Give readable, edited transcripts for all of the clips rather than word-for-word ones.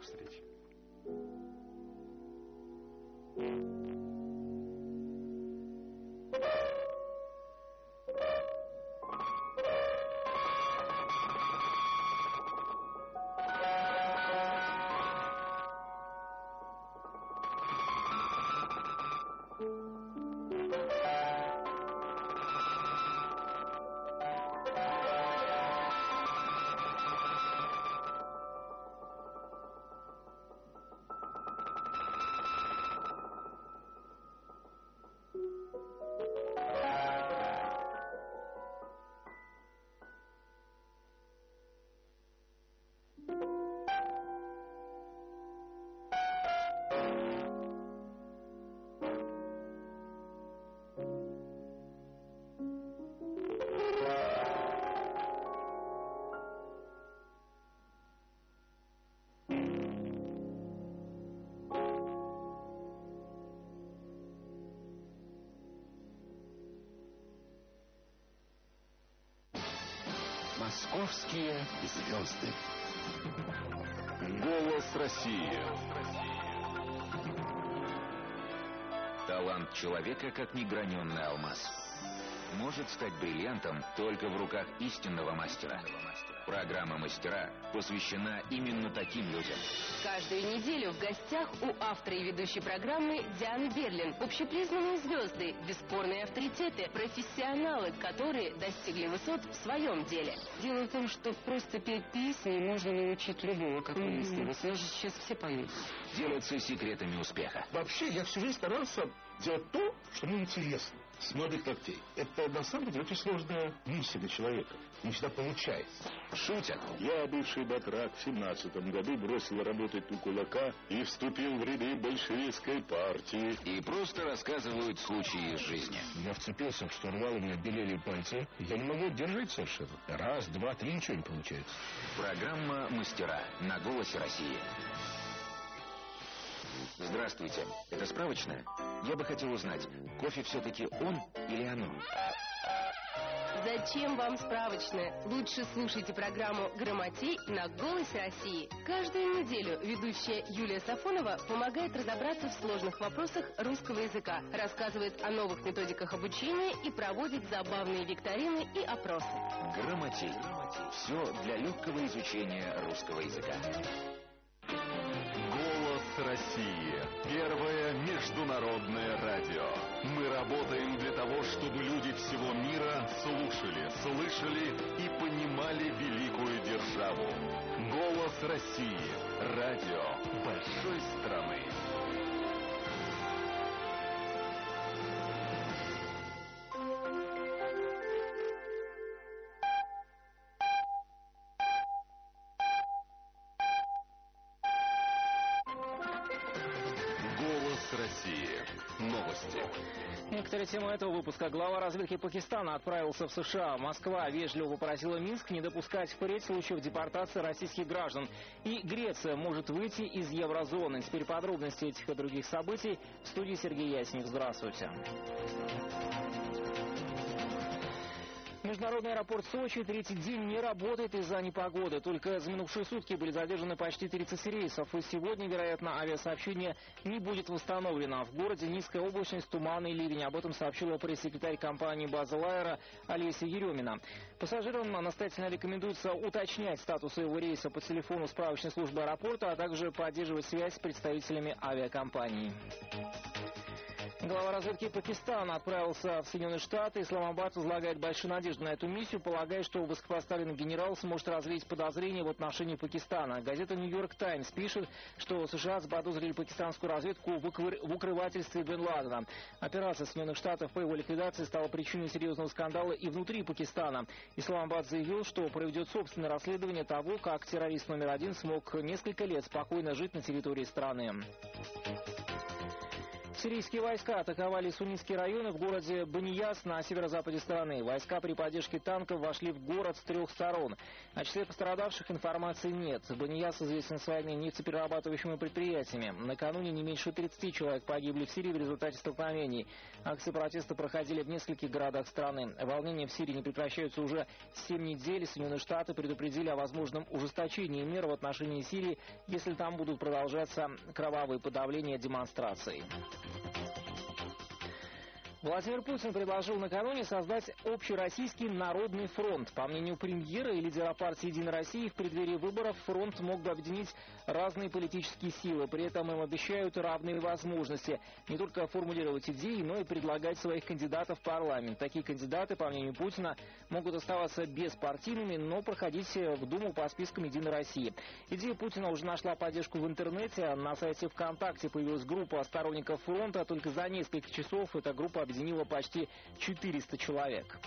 встречи. Московские звезды. Голос России. Талант человека, как неграненный алмаз, может стать бриллиантом только в руках истинного мастера. Программа «Мастера» посвящена именно таким людям. Каждую неделю в гостях у автора и ведущей программы Дианы Берлин. Общепризнанные звезды, бесспорные авторитеты, профессионалы, которые достигли высот в своем деле. Дело в том, что просто петь песни можно научить любого, как выяснилось. Сейчас все поют. Делятся секретами успеха. Вообще, я всю жизнь старался делать то, что мне интересно. С молодых ногтей. Это, на самом деле, очень сложная миссия для человека. Не всегда получается. Шутят. Я, бывший батрак, в 17-м году бросил работать у кулака и вступил в ряды большевистской партии. И просто рассказывают случаи из жизни. Я вцепился в штурвал, у меня белели пальцы. Я не могу держать совершенно. Раз, два, три, ничего не получается. Программа «Мастера» на «Голосе России». Здравствуйте, это справочная? Я бы хотел узнать, кофе все-таки он или оно? Зачем вам справочная? Лучше слушайте программу «Грамотей» на «Голосе России». Каждую неделю ведущая Юлия Сафонова помогает разобраться в сложных вопросах русского языка, рассказывает о новых методиках обучения и проводит забавные викторины и опросы. «Грамотей». Все для легкого изучения русского языка. Голос России. Первое международное радио. Мы работаем для того, чтобы люди всего мира слушали, слышали и понимали великую державу. Голос России. Радио большой страны. России. Новости. Некоторые темы этого выпуска. Глава разведки Пакистана отправился в США. Москва вежливо попросила Минск не допускать впредь случаев депортации российских граждан. И Греция может выйти из еврозоны. Теперь подробности этих и других событий в студии Сергей Яснев. Здравствуйте. Международный аэропорт Сочи третий день не работает из-за непогоды. Только за минувшие сутки были задержаны почти 30 рейсов. И сегодня, вероятно, авиасообщение не будет восстановлено. В городе низкая облачность, туманный ливень. Об этом сообщила пресс-секретарь компании «Базелайра» Олеся Еремина. Пассажирам настоятельно рекомендуется уточнять статус своего рейса по телефону справочной службы аэропорта, а также поддерживать связь с представителями авиакомпании. Глава разведки Пакистана отправился в Соединенные Штаты. Исламабад возлагает большие надежды на эту миссию, полагая, что высокопоставленный генерал сможет развеять подозрения в отношении Пакистана. Газета «Нью-Йорк Таймс» пишет, что США заподозрили пакистанскую разведку в укрывательстве Бен Ладена. Операция Соединенных Штатов по его ликвидации стала причиной серьезного скандала и внутри Пакистана. Исламабад заявил, что проведет собственное расследование того, как террорист номер один смог несколько лет спокойно жить на территории страны. Сирийские войска атаковали суннитские районы в городе Банияс на северо-западе страны. Войска при поддержке танков вошли в город с 3 сторон. О числе пострадавших информации нет. Банияс известен своими нефтеперерабатывающими предприятиями. Накануне не меньше 30 человек погибли в Сирии в результате столкновений. Акции протеста проходили в нескольких городах страны. Волнения в Сирии не прекращаются уже 7 недель. Соединенные Штаты предупредили о возможном ужесточении мер в отношении Сирии, если там будут продолжаться кровавые подавления демонстраций. Владимир Путин предложил накануне создать Общероссийский народный фронт. По мнению премьера и лидера партии «Единая Россия», в преддверии выборов фронт мог бы объединить разные политические силы. При этом им обещают равные возможности не только формулировать идеи, но и предлагать своих кандидатов в парламент. Такие кандидаты, по мнению Путина, могут оставаться беспартийными, но проходить в Думу по спискам «Единой России». Идея Путина уже нашла поддержку в интернете. На сайте ВКонтакте появилась группа сторонников фронта. Только за несколько часов эта группа объединила почти 400 человек.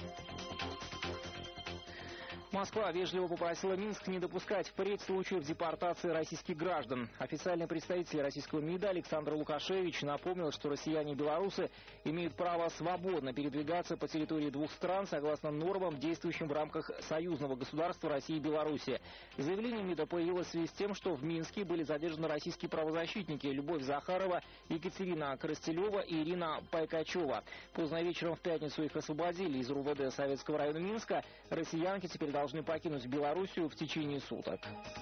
Москва вежливо попросила Минск не допускать впредь случаев депортации российских граждан. Официальный представитель российского МИДа Александр Лукашевич напомнил, что россияне и белорусы имеют право свободно передвигаться по территории двух стран согласно нормам, действующим в рамках союзного государства России и Беларуси. Заявление МИДа появилось в связи с тем, что в Минске были задержаны российские правозащитники Любовь Захарова, Екатерина Коростелева и Ирина Пайкачева. Поздно вечером в пятницу их освободили из РУВД Советского района Минска. Россиянки теперь должны покинуть Белоруссию в течение суток.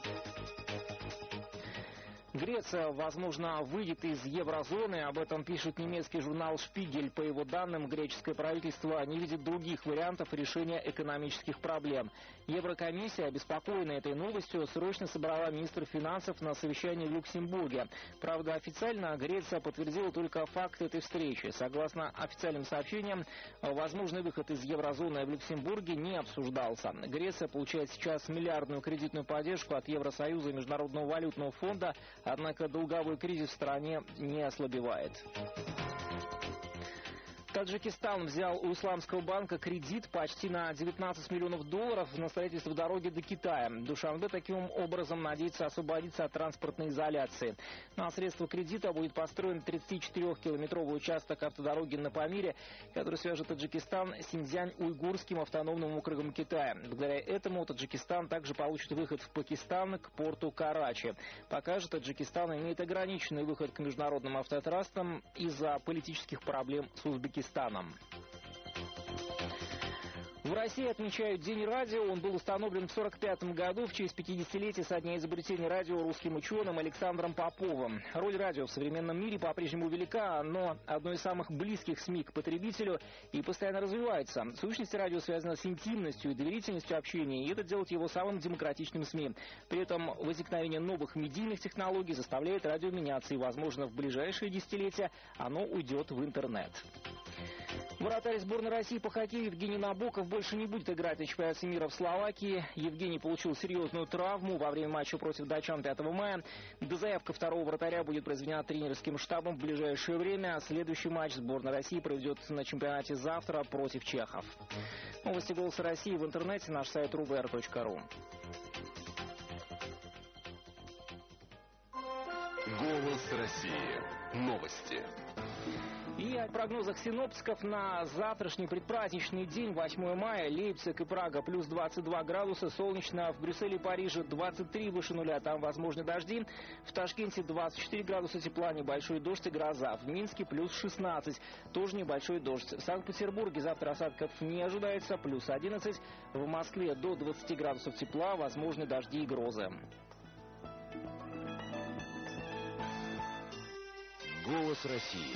Греция, возможно, выйдет из еврозоны. Об этом пишет немецкий журнал «Шпигель». По его данным, греческое правительство не видит других вариантов решения экономических проблем. Еврокомиссия, обеспокоенная этой новостью, срочно собрала министров финансов на совещании в Люксембурге. Правда, официально Греция подтвердила только факт этой встречи. Согласно официальным сообщениям, возможный выход из еврозоны в Люксембурге не обсуждался. Греция получает сейчас миллиардную кредитную поддержку от Евросоюза и Международного валютного фонда. Однако долговой кризис в стране не ослабевает. Таджикистан взял у Исламского банка кредит почти на 19 миллионов долларов на строительство дороги до Китая. Душанбе таким образом надеется освободиться от транспортной изоляции. На средства кредита будет построен 34-километровый участок автодороги на Памире, который свяжет Таджикистан с Синьцзянь-Уйгурским автономным округом Китая. Благодаря этому Таджикистан также получит выход в Пакистан к порту Карачи. Пока же Таджикистан имеет ограниченный выход к международным автотрассам из-за политических проблем с Узбекистаном. В России отмечают День радио. Он был установлен в 1945 году в честь 50-летия со дня изобретения радио русским ученым Александром Поповым. Роль радио в современном мире по-прежнему велика. Оно одно из самых близких СМИ к потребителю и постоянно развивается. Сущность радио связана с интимностью и доверительностью общения, и это делает его самым демократичным СМИ. При этом возникновение новых медийных технологий заставляет радио меняться, и, возможно, в ближайшие десятилетия оно уйдет в интернет. Вратарь сборной России по хоккею Евгений Набоков больше не будет играть на чемпионате мира в Словакии. Евгений получил серьезную травму во время матча против датчан 5 мая. Дозаявка второго вратаря будет произведена тренерским штабом в ближайшее время. Следующий матч сборной России проведет на чемпионате завтра против чехов. Новости «Голоса России» в интернете, наш сайт rubr.ru. Голос России. Новости. И о прогнозах синоптиков на завтрашний предпраздничный день, 8 мая, Лейпциг и Прага плюс 22 градуса, солнечно, в Брюсселе и Париже 23 выше нуля, там возможны дожди, в Ташкенте 24 градуса тепла, небольшой дождь и гроза, в Минске плюс 16, тоже небольшой дождь, в Санкт-Петербурге завтра осадков не ожидается, плюс 11, в Москве до 20 градусов тепла, возможны дожди и грозы. Голос России.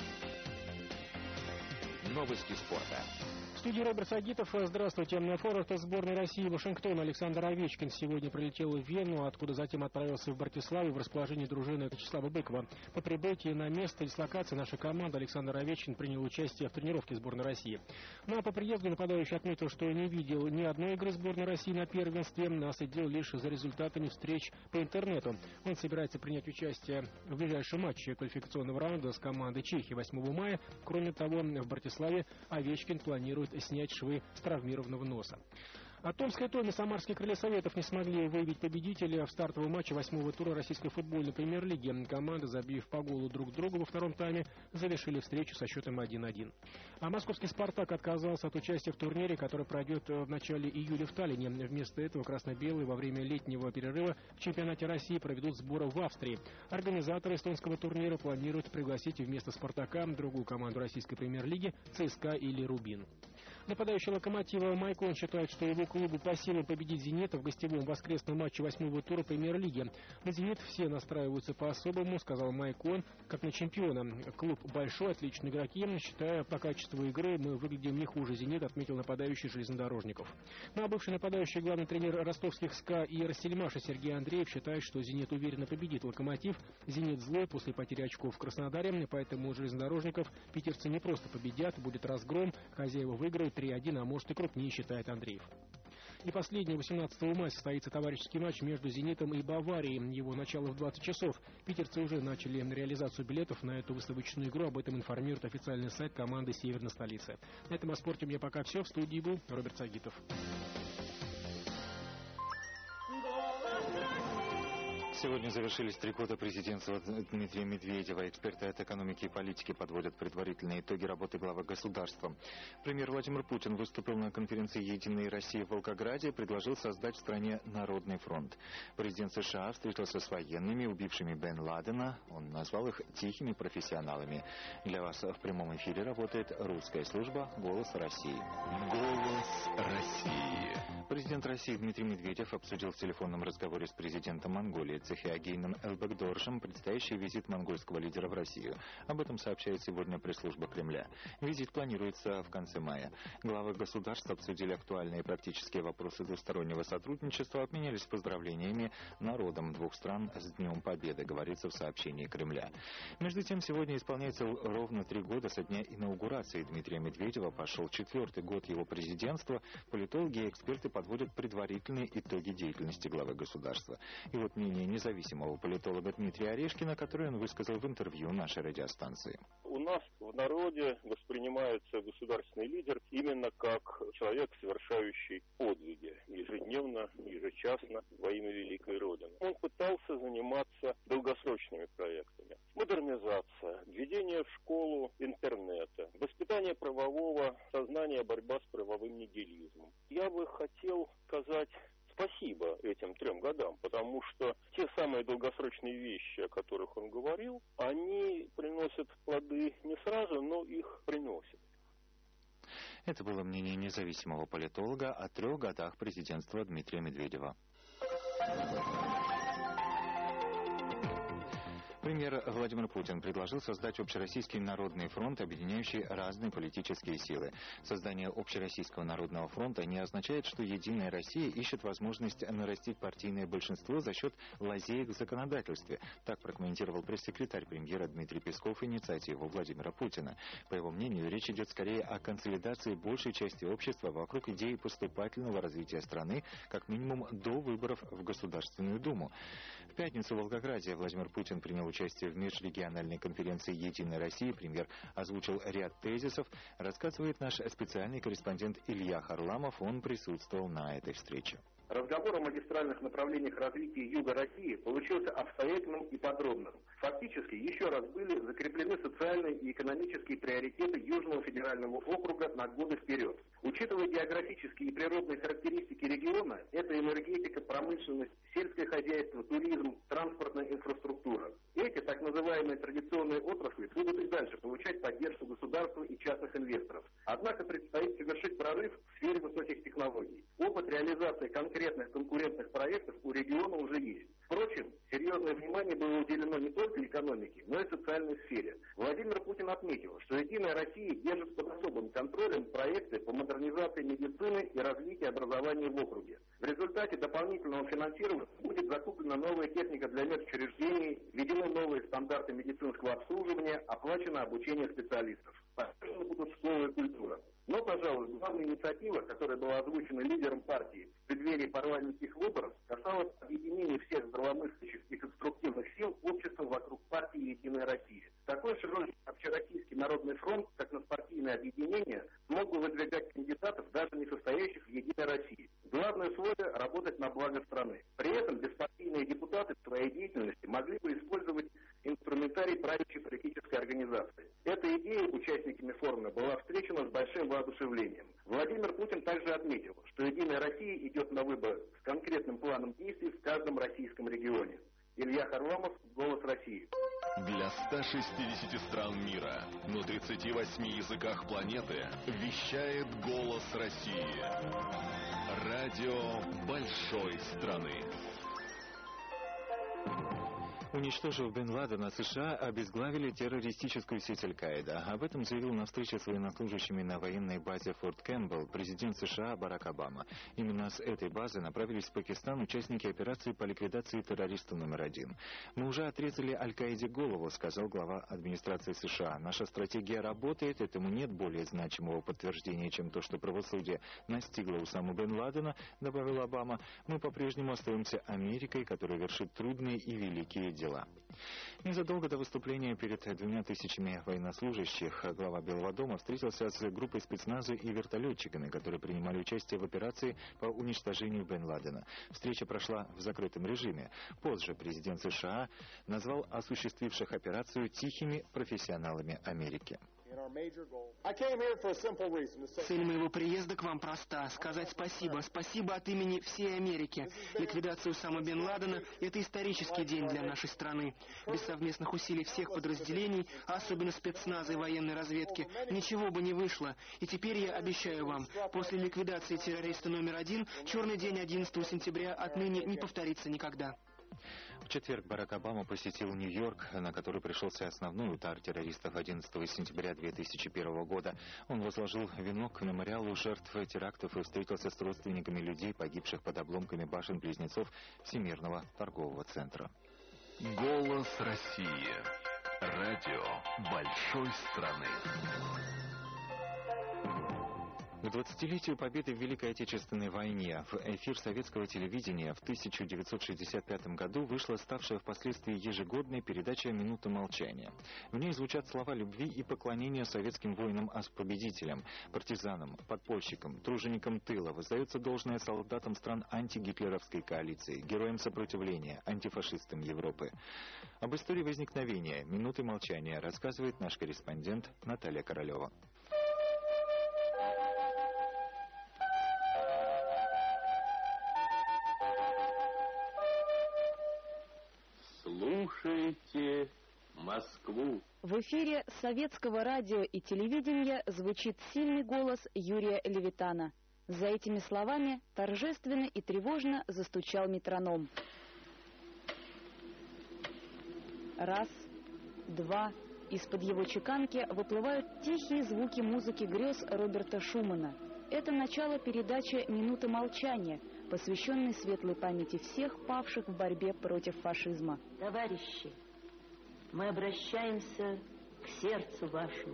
Новости спорта. В студии Роберт Сагитов. Здравствуйте. Форвард сборной России Вашингтона Александр Овечкин сегодня прилетел в Вену, откуда затем отправился в Братиславу в расположении дружины Вячеслава Быкова. По прибытии на место дислокации наша команда Александр Овечкин принял участие в тренировке сборной России. Ну а по приезду нападающий отметил, что не видел ни одной игры сборной России на первенстве, а следил лишь за результатами встреч по интернету. Он собирается принять участие в ближайшем матче квалификационного раунда с командой Чехии 8 мая. Кроме того, в Братиславе Овечкин планирует снять швы с травмированного носа. А Томская и Томи самарские крылья Советов не смогли выявить победителя в стартовом матче 8-го тура российской футбольной премьер-лиги. Команды, забив по голу друг другу во втором тайме, завершили встречу со счетом 1-1. А московский «Спартак» отказался от участия в турнире, который пройдет в начале июля в Таллине. Вместо этого красно-белые во время летнего перерыва в чемпионате России проведут сборы в Австрии. Организаторы эстонского турнира планируют пригласить вместо «Спартака» другую команду российской премьер-лиги ЦСКА или «Рубин». Нападающий «Локомотива» Майкон считает, что его клубу по силам победить «Зенита» в гостевом воскресном матче 8-го тура премьер-лиги. На «Зенит» все настраиваются по-особому, сказал Майкон, как на чемпиона. Клуб большой, отличные игроки. Считая по качеству игры, мы выглядим не хуже «Зенит», отметил нападающий железнодорожников. Ну а бывший нападающий, главный тренер ростовских СКА и Россельмаша Сергей Андреев считает, что «Зенит» уверенно победит «Локомотив». «Зенит» злой после потери очков в Краснодаре, поэтому у железнодорожников питерцы не просто победят, будет разгром, хозяева выиграют 3-1, а может и крупнее, считает Андреев. И последний, 18 мая, состоится товарищеский матч между «Зенитом» и «Баварией». Его начало в 20 часов. Питерцы уже начали реализацию билетов на эту выставочную игру. Об этом информирует официальный сайт команды «Северной столицы». На этом о спорте у меня пока все. В студии был Роберт Сагитов. Сегодня завершились 3 года президентства Дмитрия Медведева. Эксперты от экономики и политики подводят предварительные итоги работы главы государства. Премьер Владимир Путин выступил на конференции «Единая Россия» в Волгограде и предложил создать в стране Народный фронт. Президент США встретился с военными, убившими Бен Ладена. Он назвал их тихими профессионалами. Для вас в прямом эфире работает русская служба «Голос России». Голос России. Президент России Дмитрий Медведев обсудил в телефонном разговоре с президентом Монголии Цехиагейном Элбекдоржем предстоящий визит монгольского лидера в Россию. Об этом сообщает сегодня пресс-служба Кремля. Визит планируется в конце мая. Главы государств обсудили актуальные практические вопросы двустороннего сотрудничества, обменялись поздравлениями народам двух стран с Днем Победы, говорится в сообщении Кремля. Между тем, сегодня исполняется ровно 3 года со дня инаугурации Дмитрия Медведева. Пошел 4-й год его президентства. Политологи и эксперты подводят предварительные итоги деятельности главы государства. И вот мнение независимого политолога Дмитрия Орешкина, которое он высказал в интервью нашей радиостанции. У нас в народе воспринимается государственный лидер именно как человек, совершающий подвиги ежедневно, ежечасно во имя великой Родины. Он пытался заниматься долгосрочными проектами. Модернизация, введение в школу интернета, воспитание правового сознания, борьба с правовым нигилизмом. Я бы хотел сказать спасибо этим 3 годам, потому что те самые долгосрочные вещи, о которых он говорил, они приносят плоды не сразу, но их приносят. Это было мнение независимого политолога о 3 годах президентства Дмитрия Медведева. Премьер Владимир Путин предложил создать Общероссийский народный фронт, объединяющий разные политические силы. Создание Общероссийского народного фронта не означает, что Единая Россия ищет возможность нарастить партийное большинство за счет лазеек в законодательстве. Так прокомментировал пресс-секретарь премьера Дмитрий Песков инициативу Владимира Путина. По его мнению, речь идет скорее о консолидации большей части общества вокруг идеи поступательного развития страны, как минимум до выборов в Государственную Думу. В пятницу в Волгограде Владимир Путин принял участие в межрегиональной конференции «Единой России». Премьер озвучил ряд тезисов. Рассказывает наш специальный корреспондент Илья Харламов. Он присутствовал на этой встрече. Разговор о магистральных направлениях развития Юга России получился обстоятельным и подробным. Фактически еще раз были закреплены социальные и экономические приоритеты Южного федерального округа на годы вперед. Учитывая географические и природные характеристики региона, это энергетика, промышленность, сельское хозяйство, туризм, транспортная инфраструктура. Эти так называемые традиционные отрасли будут и дальше получать поддержку государства и частных инвесторов. Однако предстоит совершить прорыв в сфере высоких технологий. Опыт реализации конкретных конкурентных проектов у региона уже есть. Впрочем, серьезное внимание было уделено не только экономике, но и социальной сфере. Владимир Путин отметил, что Единая Россия держит под особым контролем проекты по модернизации медицины и развитию образования в округе. В результате дополнительного финансирования будет закуплена новая техника для медучреждений, введены новые стандарты медицинского обслуживания, оплачено обучение специалистов. Поддержаны будут школы и культура. Но, пожалуй, главная инициатива, которая была озвучена лидером партии в преддверии парламентских выборов, касалась объединения всех здравомыслящих и конструктивных сил общества вокруг партии «Единая Россия». Такой широкий Общероссийский народный фронт, как надпартийное объединение, смог бы выдвигать кандидатов, даже не состоящих в «Единой России». канцелярии правящей политической организации. Эта идея участниками форума была встречена с большим воодушевлением. Владимир Путин также отметил, что «Единая Россия» идет на выборы с конкретным планом действий в каждом российском регионе. Илья Харламов, «Голос России». Для 160 стран мира на 38 языках планеты вещает «Голос России». Радио большой страны. Уничтожив Бен Ладена, США обезглавили террористическую сеть Аль-Каида. Об этом заявил на встрече с военнослужащими на военной базе Форт Кэмпбелл президент США Барак Обама. Именно с этой базы направились в Пакистан участники операции по ликвидации террориста номер 1. «Мы уже отрезали Аль-Каиде голову», сказал глава администрации США. «Наша стратегия работает, этому нет более значимого подтверждения, чем то, что правосудие настигло Усаму Бен Ладена», добавил Обама. «Мы по-прежнему остаемся Америкой, которая вершит трудные и великие дела». Незадолго до выступления перед 2000 военнослужащих глава Белого дома встретился с группой спецназа и вертолетчиками, которые принимали участие в операции по уничтожению Бен Ладена. Встреча прошла в закрытом режиме. Позже президент США назвал осуществивших операцию тихими профессионалами Америки. Цель моего приезда к вам проста. Сказать спасибо. Спасибо от имени всей Америки. Ликвидация Усама бен Ладена – это исторический день для нашей страны. Без совместных усилий всех подразделений, а особенно спецназа и военной разведки, ничего бы не вышло. И теперь я обещаю вам, после ликвидации террориста номер 1, черный день 11 сентября отныне не повторится никогда. В четверг Барак Обама посетил Нью-Йорк, на который пришелся основной удар террористов 11 сентября 2001 года. Он возложил венок к мемориалу жертв терактов и встретился с родственниками людей, погибших под обломками башен-близнецов Всемирного торгового центра. Голос России. Радио большой страны. К 20-летию победы в Великой Отечественной войне в эфир советского телевидения в 1965 году вышла ставшая впоследствии ежегодной передача «Минута молчания». В ней звучат слова любви и поклонения советским воинам-победителям, партизанам, подпольщикам, труженикам тыла, воздается должное солдатам стран антигитлеровской коалиции, героям сопротивления, антифашистам Европы. Об истории возникновения «Минуты молчания» рассказывает наш корреспондент Наталья Королева. Слушайте Москву. В эфире советского радио и телевидения звучит сильный голос Юрия Левитана. За этими словами торжественно и тревожно застучал метроном. Раз, два. Из-под его чеканки выплывают тихие звуки музыки грез Роберта Шумана. Это начало передачи «Минута молчания», посвященной светлой памяти всех павших в борьбе против фашизма. Товарищи, мы обращаемся к сердцу вашему,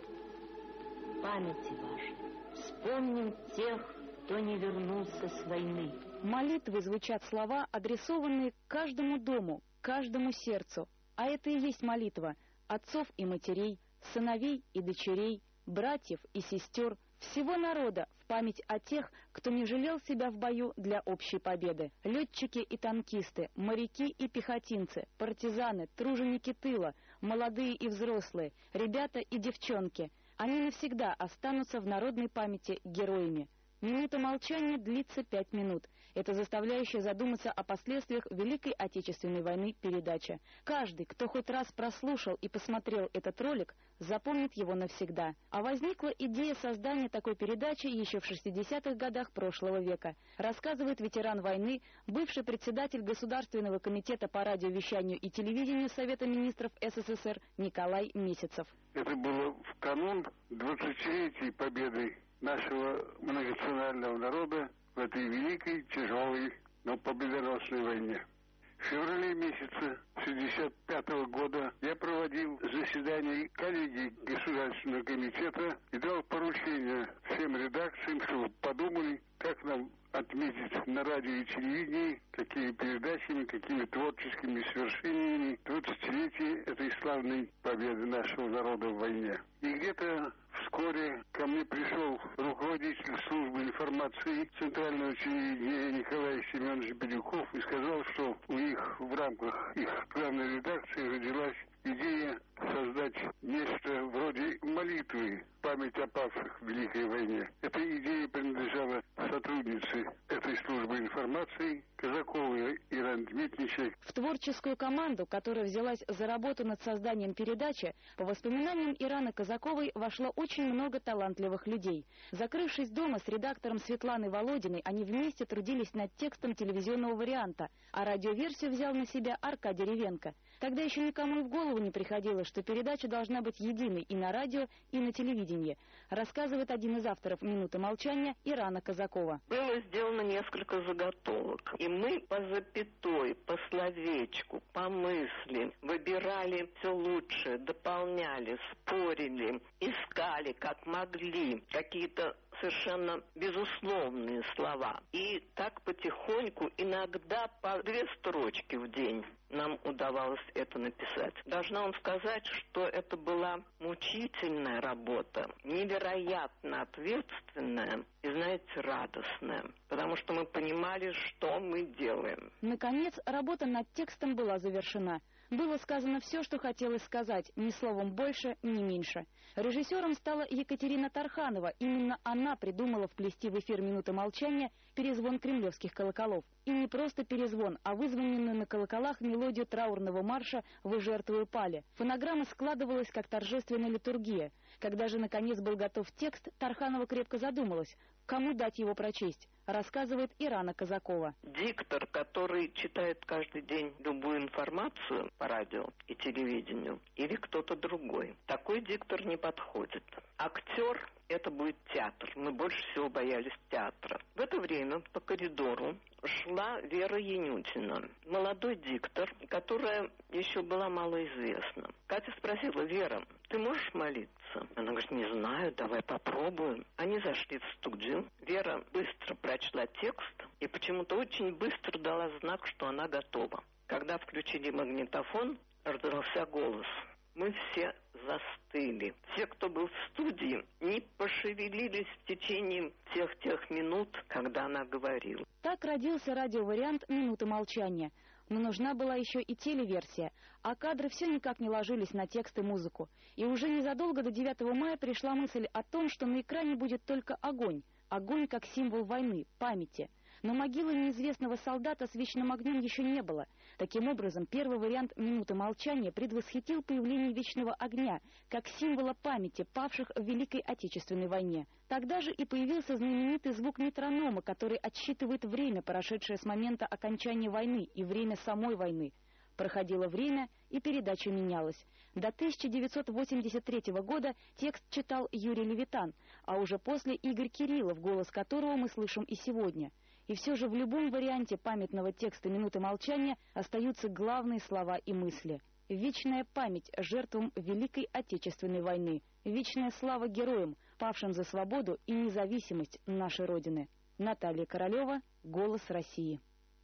памяти вашей. Вспомним тех, кто не вернулся с войны. Молитвы звучат слова, адресованные каждому дому, каждому сердцу. А это и есть молитва отцов и матерей, сыновей и дочерей, братьев и сестер, всего народа в память о тех, кто не жалел себя в бою для общей победы. Летчики и танкисты, моряки и пехотинцы, партизаны, труженики тыла, молодые и взрослые, ребята и девчонки. Они навсегда останутся в народной памяти героями. Минута молчания длится 5 минут. Это заставляющая задуматься о последствиях Великой Отечественной войны передача. Каждый, кто хоть раз прослушал и посмотрел этот ролик, запомнит его навсегда. А возникла идея создания такой передачи еще в 60-х годах прошлого века, рассказывает ветеран войны, бывший председатель Государственного комитета по радиовещанию и телевидению Совета министров СССР Николай Месяцев. Это было в канун 20-летия победы нашего многонационального народа в этой великой, тяжелой, но победоносной войне. В феврале месяце 1965 года я проводил заседание коллегии Государственного комитета и дал поручение всем редакциям, чтобы подумали, как нам отметить на радио и телевидении, какими передачами, какими творческими свершениями 20-летие этой славной победы нашего народа в войне. И где-то вскоре ко мне пришел руководитель службы информации Центрального телевидения Николай Семенович Бирюков и сказал, что у них в рамках их главной редакции родилась идея создать нечто вроде молитвы в память о павших в Великой войне. Эта идея принадлежала сотруднице этой службы информации Казаковой Иране Дмитриевиче. В творческую команду, которая взялась за работу над созданием передачи, по воспоминаниям Ираны Казаковой вошло очень много талантливых людей. Закрывшись дома с редактором Светланой Володиной, они вместе трудились над текстом телевизионного варианта, а радиоверсию взял на себя Аркадий Ревенко. Тогда еще никому и в голову не приходило, что передача должна быть единой и на радио, и на телевидении, рассказывает один из авторов «Минуты молчания» Ирана Казакова. Было сделано несколько заготовок, и мы по запятой, по словечку, по мысли выбирали все лучшее, дополняли, спорили, искали, как могли, какие-то совершенно безусловные слова. И так потихоньку, иногда по 2 строчки в день нам удавалось это написать. Должна вам сказать, что это была мучительная работа, невероятно ответственная и, знаете, радостная, потому что мы понимали, что мы делаем. Наконец, работа над текстом была завершена. Было сказано все, что хотелось сказать, ни словом больше, ни меньше. Режиссером стала Екатерина Тарханова. Именно она придумала вплести в эфир «Минуты молчания» перезвон кремлевских колоколов. И не просто перезвон, а вызванную на колоколах мелодию траурного марша «Вы жертвою пали». Фонограмма складывалась как торжественная литургия. Когда же наконец был готов текст, Тарханова крепко задумалась, кому дать его прочесть, рассказывает Ирана Казакова. Диктор, который читает каждый день любую информацию по радио и телевидению, или кто-то другой. Такой диктор не подходит. Актер — это будет театр. Мы больше всего боялись театра. В это время по коридору шла Вера Янютина, молодой диктор, которая еще была малоизвестна. Катя спросила: «Вера, ты можешь молиться?» Она говорит: «Не знаю, давай попробуем». Они зашли в студию. Вера быстро прочла текст и почему-то очень быстро дала знак, что она готова. Когда включили магнитофон, раздался голос. Мы все застыли. Все, кто был в студии, не пошевелились в течение всех тех минут, когда она говорила. Так родился радиовариант «Минуты молчания». Но нужна была еще и телеверсия, а кадры все никак не ложились на текст и музыку. И уже незадолго до 9 мая пришла мысль о том, что на экране будет только огонь. Огонь как символ войны, памяти. Но могилы неизвестного солдата с вечным огнем еще не было. Таким образом, первый вариант «Минуты молчания» предвосхитил появление вечного огня, как символа памяти павших в Великой Отечественной войне. Тогда же и появился знаменитый звук метронома, который отсчитывает время, прошедшее с момента окончания войны, и время самой войны. Проходило время, и передача менялась. До 1983 года текст читал Юрий Левитан, а уже после Игорь Кириллов, голос которого мы слышим и сегодня. И все же в любом варианте памятного текста «Минуты молчания» остаются главные слова и мысли. Вечная память жертвам Великой Отечественной войны. Вечная слава героям, павшим за свободу и независимость нашей Родины. Наталья Королева, «Голос России».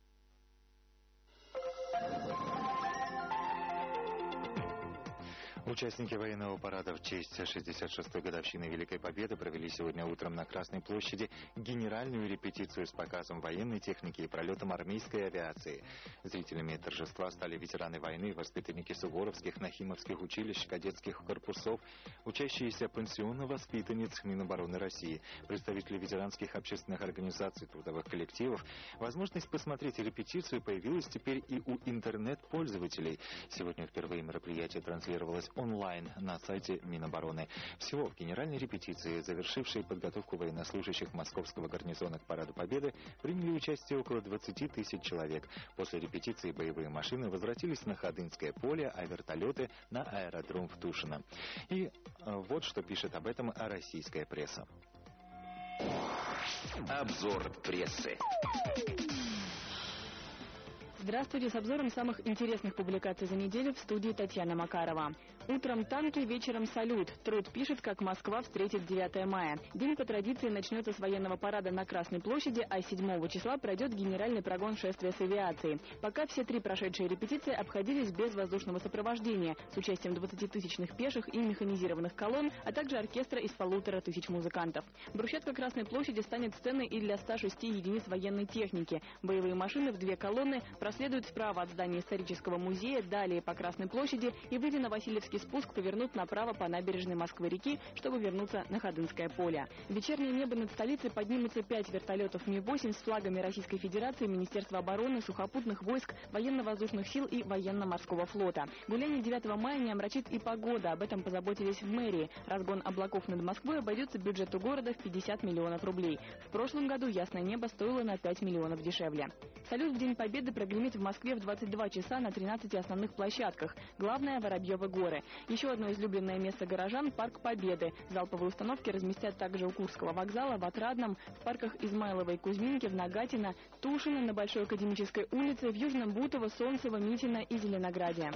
Участники военного парада в честь 66-й годовщины Великой Победы провели сегодня утром на Красной площади генеральную репетицию с показом военной техники и пролетом армейской авиации. Зрителями торжества стали ветераны войны, воспитанники суворовских, нахимовских училищ, кадетских корпусов, учащиеся пансионно-воспитанниц Минобороны России, представители ветеранских общественных организаций, трудовых коллективов. Возможность посмотреть репетицию появилась теперь и у интернет-пользователей. Сегодня впервые мероприятие транслировалось онлайн на сайте Минобороны. Всего в генеральной репетиции, завершившей подготовку военнослужащих Московского гарнизона к Параду Победы, приняли участие около 20 тысяч человек. После репетиции боевые машины возвратились на Ходынское поле, а вертолеты на аэродром в Тушино. И вот что пишет об этом российская пресса. Обзор прессы. Здравствуйте, с обзором самых интересных публикаций за неделю в студии Татьяна Макарова. Утром танки, вечером салют. Труд пишет, как Москва встретит 9 мая. День по традиции начнется с военного парада на Красной площади, а 7 числа пройдет генеральный прогон шествия с авиацией. Пока все 3 прошедшие репетиции обходились без воздушного сопровождения, с участием 20-тысячных пеших и механизированных колонн, а также оркестра из 1500 музыкантов. Брусчатка Красной площади станет сценой и для 106 единиц военной техники. Боевые машины в 2 колонны проследуют справа от здания исторического музея, далее по Красной площади и, выйдя на Васильевский спуск, повернут направо по набережной Москвы-реки, чтобы вернуться на Ходынское поле. В вечернее небо над столицей поднимутся 5 вертолетов Ми-8 с флагами Российской Федерации, Министерства обороны, сухопутных войск, военно-воздушных сил и военно-морского флота. Гуляние 9 мая не омрачит и погода, об этом позаботились в мэрии. Разгон облаков над Москвой обойдется бюджету города в 50 миллионов рублей. В прошлом году ясное небо стоило на 5 миллионов дешевле. Салют в День Победы прогремит в Москве в 22 часа на 13 основных площадках. Главное – Воробьевы горы. Еще одно излюбленное место горожан – Парк Победы. Залповые установки разместят также у Курского вокзала, в Отрадном, в парках Измайлова и Кузьминки, в Нагатино, Тушино, на Большой Академической улице, в Южном Бутово, Солнцево, Митино и Зеленограде.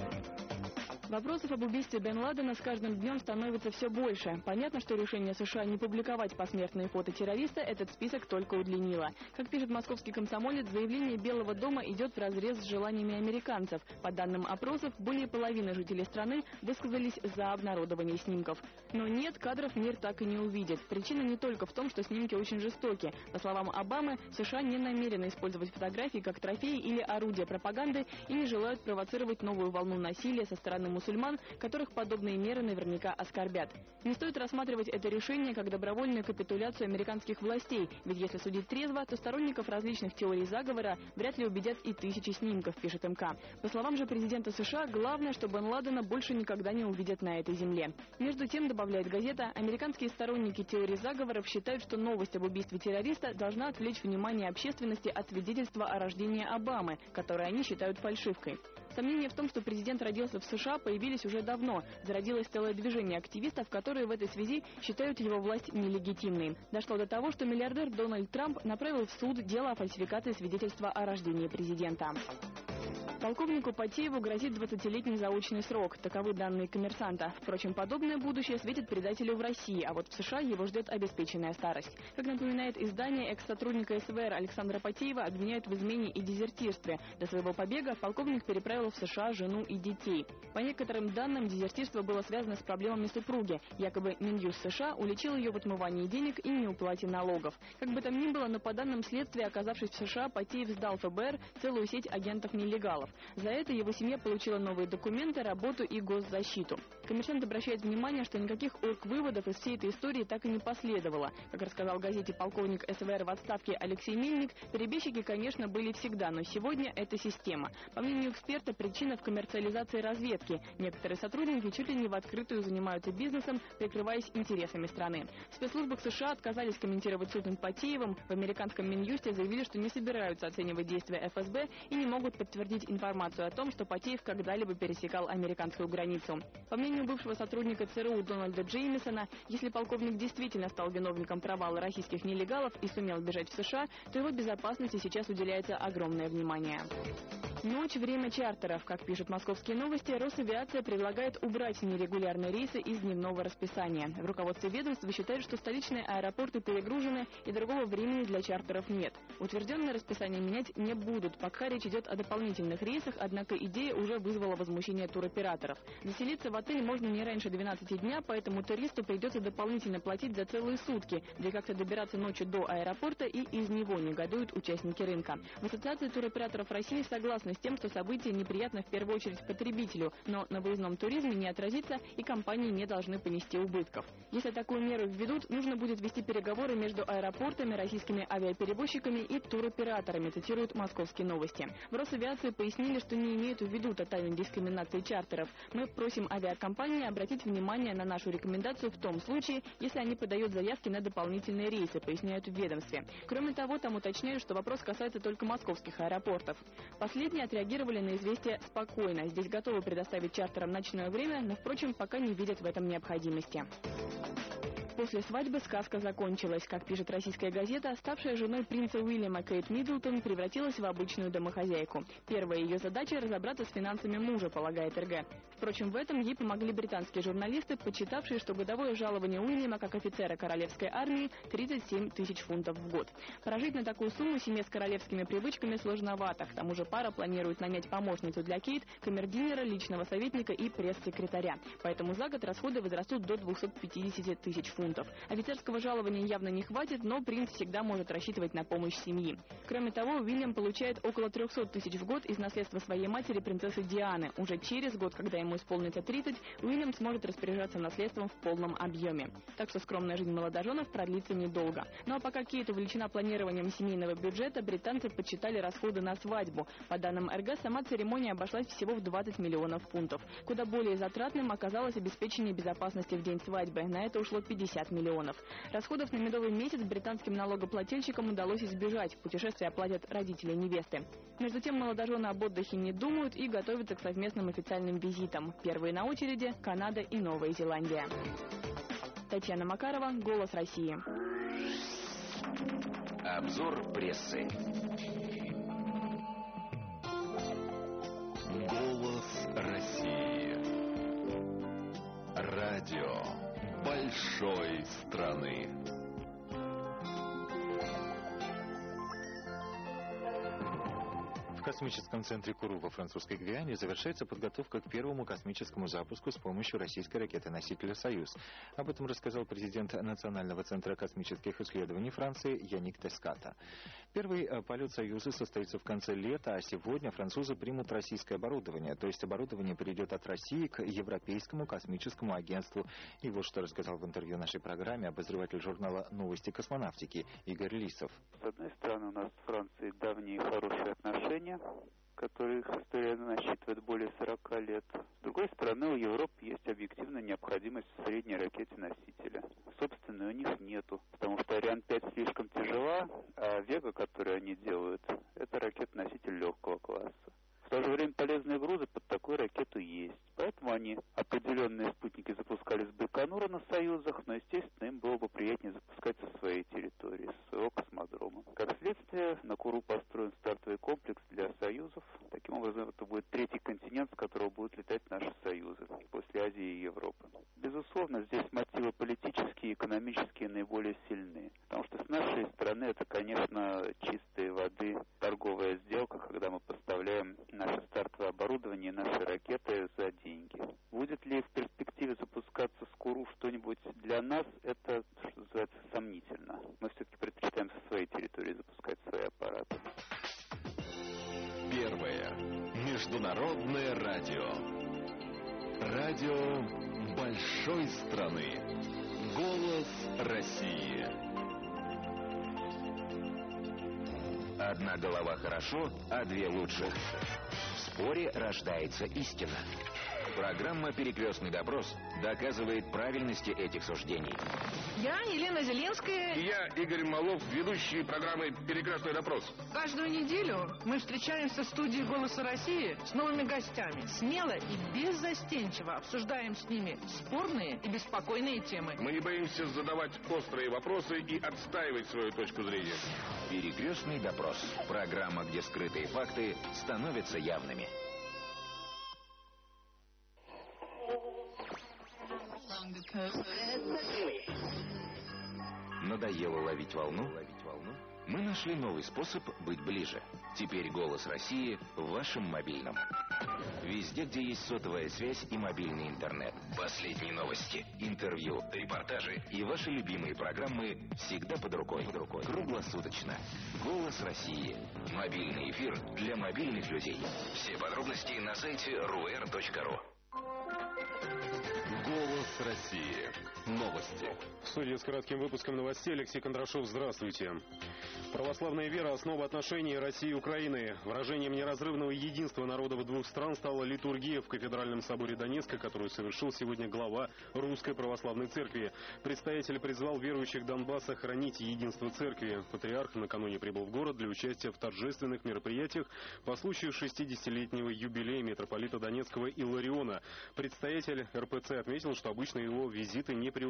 Вопросов об убийстве Бен Ладена с каждым днем становится все больше. Понятно, что решение США не публиковать посмертные фото террориста этот список только удлинило. Как пишет московский комсомолец, заявление Белого дома идет вразрез с желаниями американцев. По данным опросов, более половины жителей страны высказались за обнародование снимков. Но нет, кадров мир так и не увидит. Причина не только в том, что снимки очень жестоки. По словам Обамы, США не намерены использовать фотографии как трофеи или орудие пропаганды и не желают провоцировать новую волну насилия со стороны мусульман, которых подобные меры наверняка оскорбят. Не стоит рассматривать это решение как добровольную капитуляцию американских властей, ведь если судить трезво, то сторонников различных теорий заговора вряд ли убедят и тысячи снимков, пишет МК. По словам же президента США, главное, что Бен Ладена больше никогда не увидят на этой земле. Между тем, добавляет газета, американские сторонники теории заговоров считают, что новость об убийстве террориста должна отвлечь внимание общественности от свидетельства о рождении Обамы, которое они считают фальшивкой. Сомнения в том, что президент родился в США, появились уже давно. Зародилось целое движение активистов, которые в этой связи считают его власть нелегитимной. Дошло до того, что миллиардер Дональд Трамп направил в суд дело о фальсификации свидетельства о рождении президента. Полковнику Потееву грозит 20-летний заочный срок. Таковы данные «Коммерсанта». Впрочем, подобное будущее светит предателю в России, а вот в США его ждет обеспеченная старость. Как напоминает издание, экс-сотрудника СВР Александра Потеева обвиняют в измене и дезертирстве. До своего побега полковник переправил в США жену и детей. По некоторым данным, дезертирство было связано с проблемами супруги. Якобы Минюст США уличил ее в отмывании денег и неуплате налогов. Как бы там ни было, но по данным следствия, оказавшись в США, Потеев сдал ФБР целую сеть агентов-нелегалов. За это его семья получила новые документы, работу и госзащиту. Коммерсант обращает внимание, что никаких орг-выводов из всей этой истории так и не последовало. Как рассказал газете полковник СВР в отставке Алексей Мельник, перебежчики, конечно, были всегда, но сегодня это система. По мнению эксперта, причина в коммерциализации разведки. Некоторые сотрудники чуть ли не в открытую занимаются бизнесом, прикрываясь интересами страны. В спецслужбах США отказались комментировать суд над Потеевым. В американском Минюсте заявили, что не собираются оценивать действия ФСБ и не могут подтвердить информацию о том, что Потеев когда-либо пересекал американскую границу. По мнению бывшего сотрудника ЦРУ Дональда Джеймисона, если полковник действительно стал виновником провала российских нелегалов и сумел бежать в США, то его безопасности сейчас уделяется огромное внимание. Ночь – время чартеров. Как пишут «Московские новости», Росавиация предлагает убрать нерегулярные рейсы из дневного расписания. В руководстве ведомства считают, что столичные аэропорты перегружены и другого времени для чартеров нет. Утвержденное расписание менять не будут, пока речь идет о дополнительных рейсах, однако идея уже вызвала возмущение туроператоров. Заселиться в отель можно не раньше 12 дня, поэтому туристу придется дополнительно платить за целые сутки, да и как-то добираться ночью до аэропорта и из него, негодуют участники рынка. В Ассоциации туроператоров России согласны с тем, что событие неприятно в первую очередь потребителю, но на выездном туризме не отразится и компании не должны понести убытков. Если такую меру введут, нужно будет вести переговоры между аэропортами, российскими авиаперевозчиками и туроператорами, цитируют «Московские новости». В Росавиации пояснили, что не имеют в виду тотальной дискриминации чартеров. Мы просим авиакомпании обратить внимание на нашу рекомендацию в том случае, если они подают заявки на дополнительные рейсы, поясняют в ведомстве. Кроме того, там уточняют, что вопрос касается только московских аэропортов. Последние отреагировали на известие спокойно. Здесь готовы предоставить чартерам ночное время, но, впрочем, пока не видят в этом необходимости. После свадьбы сказка закончилась. Как пишет российская газета, ставшая женой принца Уильяма Кейт Миддлтон превратилась в обычную домохозяйку. Первая ее задача – разобраться с финансами мужа, полагает РГ. Впрочем, в этом ей помогли британские журналисты, подсчитавшие, что годовое жалование Уильяма как офицера королевской армии – 37 тысяч фунтов в год. Прожить на такую сумму семье с королевскими привычками сложновато. К тому же пара планирует нанять помощницу для Кейт, камердинера, личного советника и пресс-секретаря. Поэтому за год расходы возрастут до 250 тысяч фунтов. Офицерского жалования явно не хватит, но принц всегда может рассчитывать на помощь семьи. Кроме того, Уильям получает около 300 тысяч в год из наследства своей матери, принцессы Дианы. Уже через год, когда ему исполнится 30, Уильям сможет распоряжаться наследством в полном объеме. Так что скромная жизнь молодоженов продлится недолго. Ну а пока Кейт увлечена планированием семейного бюджета, британцы подсчитали расходы на свадьбу. По данным РГ, сама церемония обошлась всего в 20 миллионов фунтов. Куда более затратным оказалось обеспечение безопасности в день свадьбы. На это ушло 50 миллионов. Расходов на медовый месяц британским налогоплательщикам удалось избежать. Путешествия оплатят родители невесты. Между тем, молодожены об отдыхе не думают и готовятся к совместным официальным визитам. Первые на очереди – Канада и Новая Зеландия. Татьяна Макарова, «Голос России». Обзор прессы. Голос России. Радио большой страны. В космическом центре Куру во французской Гвиане завершается подготовка к первому космическому запуску с помощью российской ракеты-носителя «Союз». Об этом рассказал президент Национального центра космических исследований Франции Яник Теската. Первый полет «Союза» состоится в конце лета, а сегодня французы примут российское оборудование, то есть оборудование перейдет от России к Европейскому космическому агентству. И вот что рассказал в интервью нашей программе обозреватель журнала «Новости космонавтики» Игорь Лисов. С одной стороны, у нас с Францией давние хорошие отношения, которых история насчитывает более 40 лет. С другой стороны, у Европы есть объективная необходимость в средней ракете-носителя. Собственно, у них нету, потому что Ариан 5 слишком тяжела, а Вега, которую они делают, это ракета-носитель легкого класса. В то же время полезные грузы под такую ракету есть. Поэтому они определенные спутники запускали с Байконура на «Союзах», но, естественно, им было бы приятнее запускать со своей территории, со своего космодрома. Как следствие, на Куру построен стартовый комплекс для «Союзов». Таким образом, это будет третий континент, с которого будут летать наши «Союзы», после Азии и Европы. Безусловно, здесь мотивы политические и экономические наиболее сильные. Потому что с нашей стороны это, конечно, чистой воды торговая сделка, когда мы поставляем наше стартовое оборудование, наши ракеты за деньги. Будет ли в перспективе запускаться с Куру что-нибудь для нас, это, что называется, сомнительно. Мы все-таки предпочитаем со своей территории запускать свои аппараты. Первое. Международное радио. Радио большой страны. Голос России. Одна голова хорошо, а две лучше. В споре рождается истина. Программа «Перекрестный допрос» доказывает правильности этих суждений. Я Елена Зеленская. И я Игорь Малов, ведущий программы «Перекрестный допрос». Каждую неделю мы встречаемся в студии «Голоса России» с новыми гостями. Смело и беззастенчиво обсуждаем с ними спорные и беспокойные темы. Мы не боимся задавать острые вопросы и отстаивать свою точку зрения. «Перекрестный допрос» – программа, где скрытые факты становятся явными. Надоело ловить волну? Мы нашли новый способ быть ближе. Теперь «Голос России» в вашем мобильном. Везде, где есть сотовая связь и мобильный интернет. Последние новости, интервью, репортажи и ваши любимые программы всегда под рукой. Круглосуточно. «Голос России». Мобильный эфир для мобильных людей. Все подробности на сайте ruer.ru. Голос России. Новости. В студии с коротким выпуском новостей Алексей Кондрашов. Здравствуйте. Православная вера – основа отношений России и Украины. Выражением неразрывного единства народов двух стран стала литургия в Кафедральном соборе Донецка, которую совершил сегодня глава Русской Православной Церкви. Предстоятель призвал верующих Донбасса хранить единство Церкви. Патриарх накануне прибыл в город для участия в торжественных мероприятиях по случаю 60-летнего юбилея митрополита Донецкого Иллариона. Предстоятель РПЦ отметил, что обычно его визиты не приурочены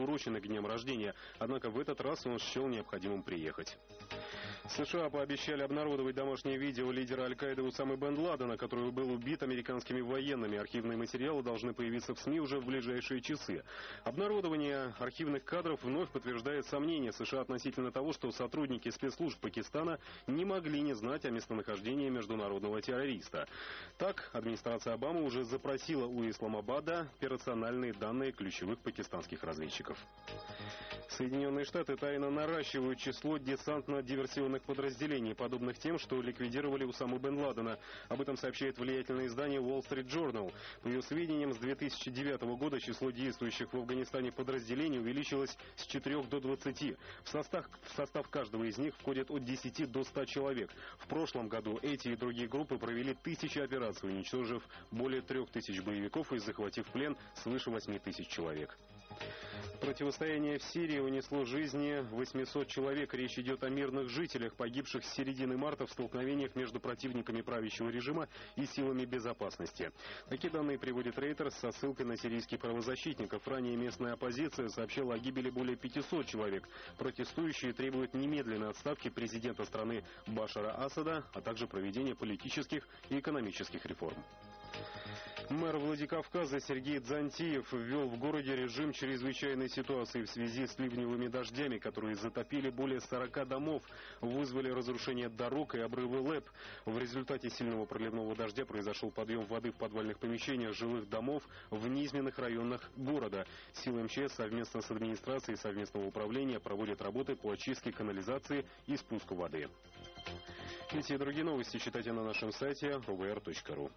отсрочены к дням рождения, однако в этот раз он счел необходимым приехать. США пообещали обнародовать домашнее видео лидера Аль-Каиды Усамы бен Ладена, который был убит американскими военными. Архивные материалы должны появиться в СМИ уже в ближайшие часы. Обнародование архивных кадров вновь подтверждает сомнения США относительно того, что сотрудники спецслужб Пакистана не могли не знать о местонахождении международного террориста. Так, администрация Обамы уже запросила у Исламабада персональные данные ключевых пакистанских разведчиков. Соединенные Штаты тайно наращивают число десантно-диверсионных подразделений, подобных тем, что ликвидировали Усаму бен Ладена. Об этом сообщает влиятельное издание Wall Street Journal. По ее сведениям, с 2009 года число действующих в Афганистане подразделений увеличилось с 4 до 20. В состав каждого из них входят от 10 до 100 человек. В прошлом году эти и другие группы провели тысячи операций, уничтожив более 3000 боевиков и захватив в плен свыше 8000 человек. Противостояние в Сирии унесло жизни 800 человек. Речь идет о мирных жителях, погибших с середины марта в столкновениях между противниками правящего режима и силами безопасности. Такие данные приводит Reuters со ссылкой на сирийских правозащитников. Ранее местная оппозиция сообщила о гибели более 500 человек. Протестующие требуют немедленной отставки президента страны Башара Асада, а также проведения политических и экономических реформ. Мэр Владикавказа Сергей Дзантиев ввел в городе режим чрезвычайной ситуации в связи с ливневыми дождями, которые затопили более 40 домов, вызвали разрушение дорог и обрывы ЛЭП. В результате сильного проливного дождя произошел подъем воды в подвальных помещениях жилых домов в низменных районах города. Силы МЧС совместно с администрацией совместного управления проводят работы по очистке канализации и спуску воды. Эти и другие новости читайте на нашем сайте ruvr.ru.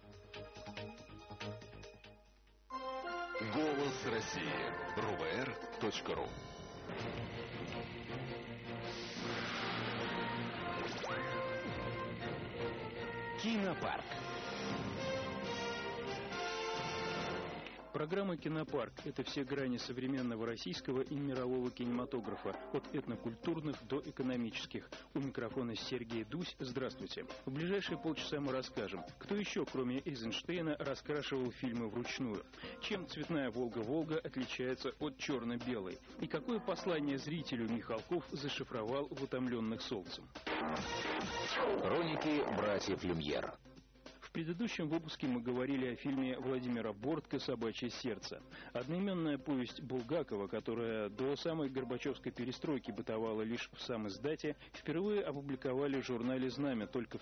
Голос России. ruvr.ru. Кинопарк. Программа «Кинопарк» — это все грани современного российского и мирового кинематографа, от этнокультурных до экономических. У микрофона Сергей Дусь. Здравствуйте. В ближайшие полчаса мы расскажем, кто еще, кроме Эйзенштейна, раскрашивал фильмы вручную, чем «Цветная Волга-Волга» отличается от «Черно-белой», и какое послание зрителю Михалков зашифровал в «Утомленных солнцем». Хроники братьев Люмьер. В предыдущем выпуске мы говорили о фильме Владимира Бортко «Собачье сердце». Одноименная повесть Булгакова, которая до самой Горбачевской перестройки бытовала лишь в самиздате, впервые опубликовали в журнале «Знамя» только в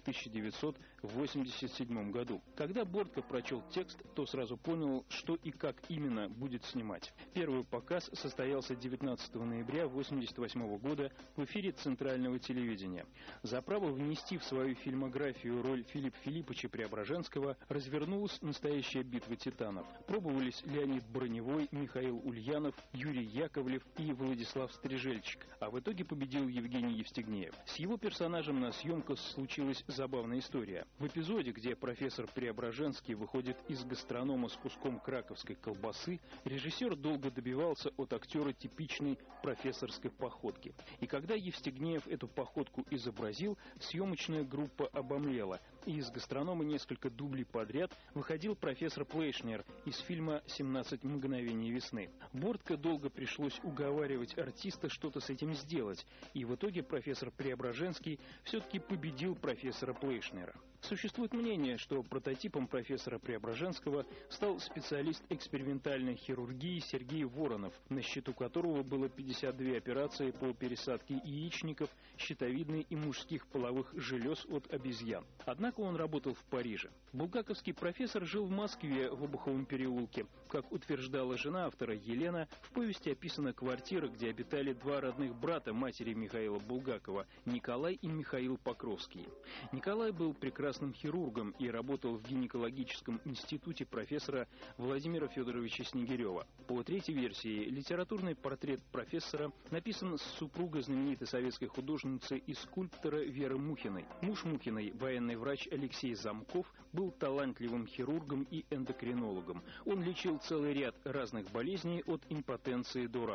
1987 году. Когда Бортко прочел текст, то сразу понял, что и как именно будет снимать. Первый показ состоялся 19 ноября 1988 года в эфире Центрального телевидения. За право внести в свою фильмографию роль Филиппа Филипповича Преображенского развернулась настоящая битва титанов. Пробовались Леонид Броневой, Михаил Ульянов, Юрий Яковлев и Владислав Стрижельчик, а в итоге победил Евгений Евстигнеев. С его персонажем на съемках случилась забавная история. В эпизоде, где профессор Преображенский выходит из гастронома с куском краковской колбасы, режиссер долго добивался от актера типичной профессорской походки. И когда Евстигнеев эту походку изобразил, съемочная группа обомлела, и из гастронома несколько дублей подряд выходил профессор Плейшнер из фильма «17 мгновений весны». Бортко долго пришлось уговаривать артиста что-то с этим сделать, и в итоге профессор Преображенский все-таки победил профессора Плейшнера. Существует мнение, что прототипом профессора Преображенского стал специалист экспериментальной хирургии Сергей Воронов, на счету которого было 52 операции по пересадке яичников, щитовидной и мужских половых желез от обезьян. Однако он работал в Париже. Булгаковский профессор жил в Москве, в Обуховом переулке. Как утверждала жена автора Елена, в повести описана квартира, где обитали два родных брата матери Михаила Булгакова – Николай и Михаил Покровские. Николай был прекрасным хирургом и работал в гинекологическом институте профессора Владимира Федоровича Снегирева. По третьей версии, литературный портрет профессора написан с супругой знаменитой советской художницы и скульптора Веры Мухиной. Муж Мухиной, военный врач Алексей Замков, был талантливым хирургом и эндокринологом. Он лечил целый ряд разных болезней от импотенции до рака.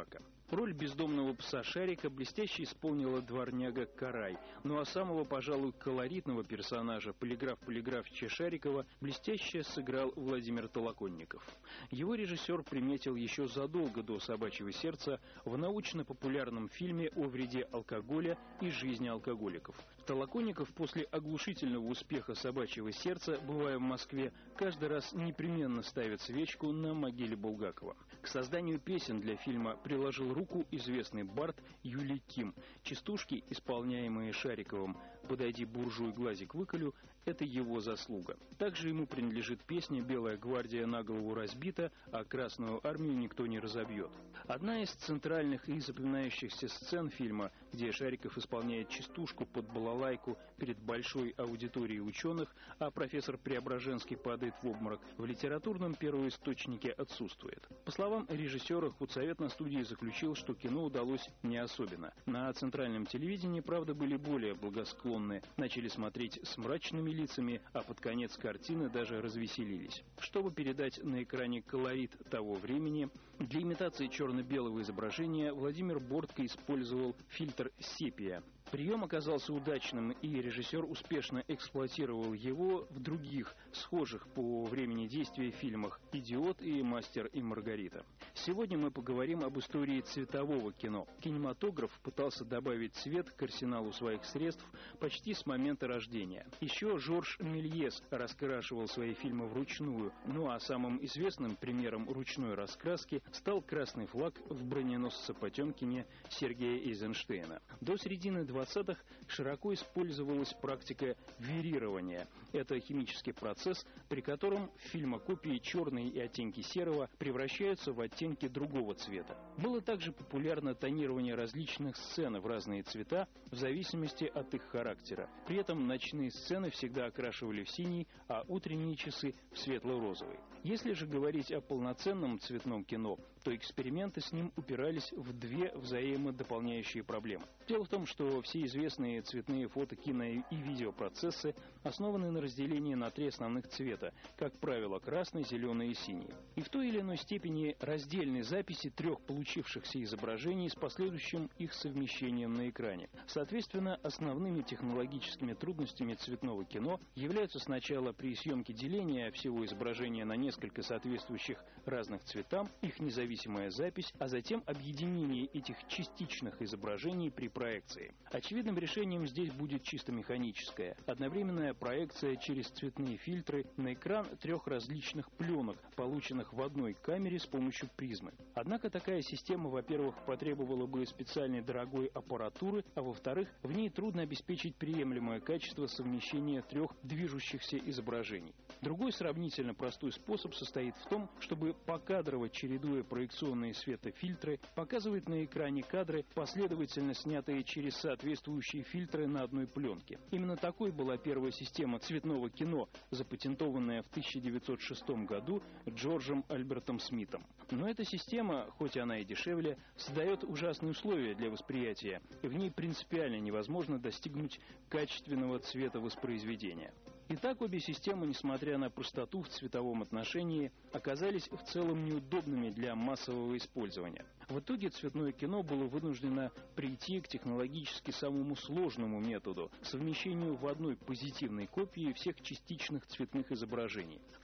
Роль бездомного пса Шарика блестяще исполнила дворняга Карай. Ну а самого, пожалуй, колоритного персонажа полиграф-полиграфча Шарикова блестяще сыграл Владимир Толоконников. Его режиссер приметил еще задолго до «Собачьего сердца» в научно-популярном фильме о вреде алкоголя и жизни алкоголиков. Толоконников после оглушительного успеха «Собачьего сердца», бывая в Москве, каждый раз непременно ставит свечку на могиле Булгакова. К созданию песен для фильма приложил руку известный бард Юлий Ким. Частушки, исполняемые Шариковым «Подойди, буржуй, глазик выколю», это его заслуга. Также ему принадлежит песня «Белая гвардия на голову разбита, а Красную армию никто не разобьет». Одна из центральных и запоминающихся сцен фильма, где Шариков исполняет частушку под балалайку перед большой аудиторией ученых, а профессор Преображенский падает в обморок, в литературном первоисточнике отсутствует. По словам режиссера, худсовет на студии заключил, что кино удалось не особенно. На центральном телевидении, правда, были более благосклонны, начали смотреть с мрачными лицами, а под конец картины даже развеселились. Чтобы передать на экране колорит того времени, для имитации черно-белого изображения Владимир Бортко использовал фильтр сепия. Прием оказался удачным, и режиссер успешно эксплуатировал его в других, схожих по времени действия фильмах «Идиот» и «Мастер и Маргарита». Сегодня мы поговорим об истории цветового кино. Кинематограф пытался добавить цвет к арсеналу своих средств почти с момента рождения. Еще Жорж Мельес раскрашивал свои фильмы вручную, ну а самым известным примером ручной раскраски стал красный флаг в броненосце Потемкине Сергея Эйзенштейна. До середины 20-х широко использовалась практика верирования. Это химический процесс, при котором фильмокопии черные и оттенки серого превращаются в оттенки другого цвета. Было также популярно тонирование различных сцен в разные цвета в зависимости от их характера. При этом ночные сцены всегда окрашивали в синий, а утренние часы в светло-розовый. Если же говорить о полноценном цветном кино, то эксперименты с ним упирались в две взаимодополняющие проблемы. Дело в том, что все известные цветные фото-, кино- и видеопроцессы основаны на разделении на три основных цвета, как правило, красный, зеленый и синий. И в той или иной степени раздельной записи трех получившихся изображений с последующим их совмещением на экране. Соответственно, основными технологическими трудностями цветного кино являются сначала при съемке деления всего изображения на несколько соответствующих разных цветам, их независимая запись, а затем объединение этих частичных изображений при проекции. Очевидным решением здесь будет чисто механическое. Одновременная проекция через цветные фильтры на экран трех различных пленок, полученных в одной камере с помощью призмы. Однако такая система, во-первых, потребовала бы специальной дорогой аппаратуры, а во-вторых, в ней трудно обеспечить приемлемое качество совмещения трех движущихся изображений. Другой сравнительно простой способ состоит в том, чтобы покадрово, чередуя проекционные светофильтры, показывать на экране кадры, последовательно снятые через соответствующие фильтры на одной пленке. Именно такой была первая система цветного кино, запатентованная в 1906 году Джорджем Альбертом Смитом. Но эта система, хоть она и дешевле, создает ужасные условия для восприятия, и в ней принципиально невозможно достигнуть качественного цветовоспроизведения. Итак, обе системы, несмотря на простоту в цветовом отношении, оказались в целом неудобными для массового использования. В итоге цветное кино было вынуждено прийти к технологически самому сложному методу – совмещению в одной позитивной копии всех частичных цветных изображений. В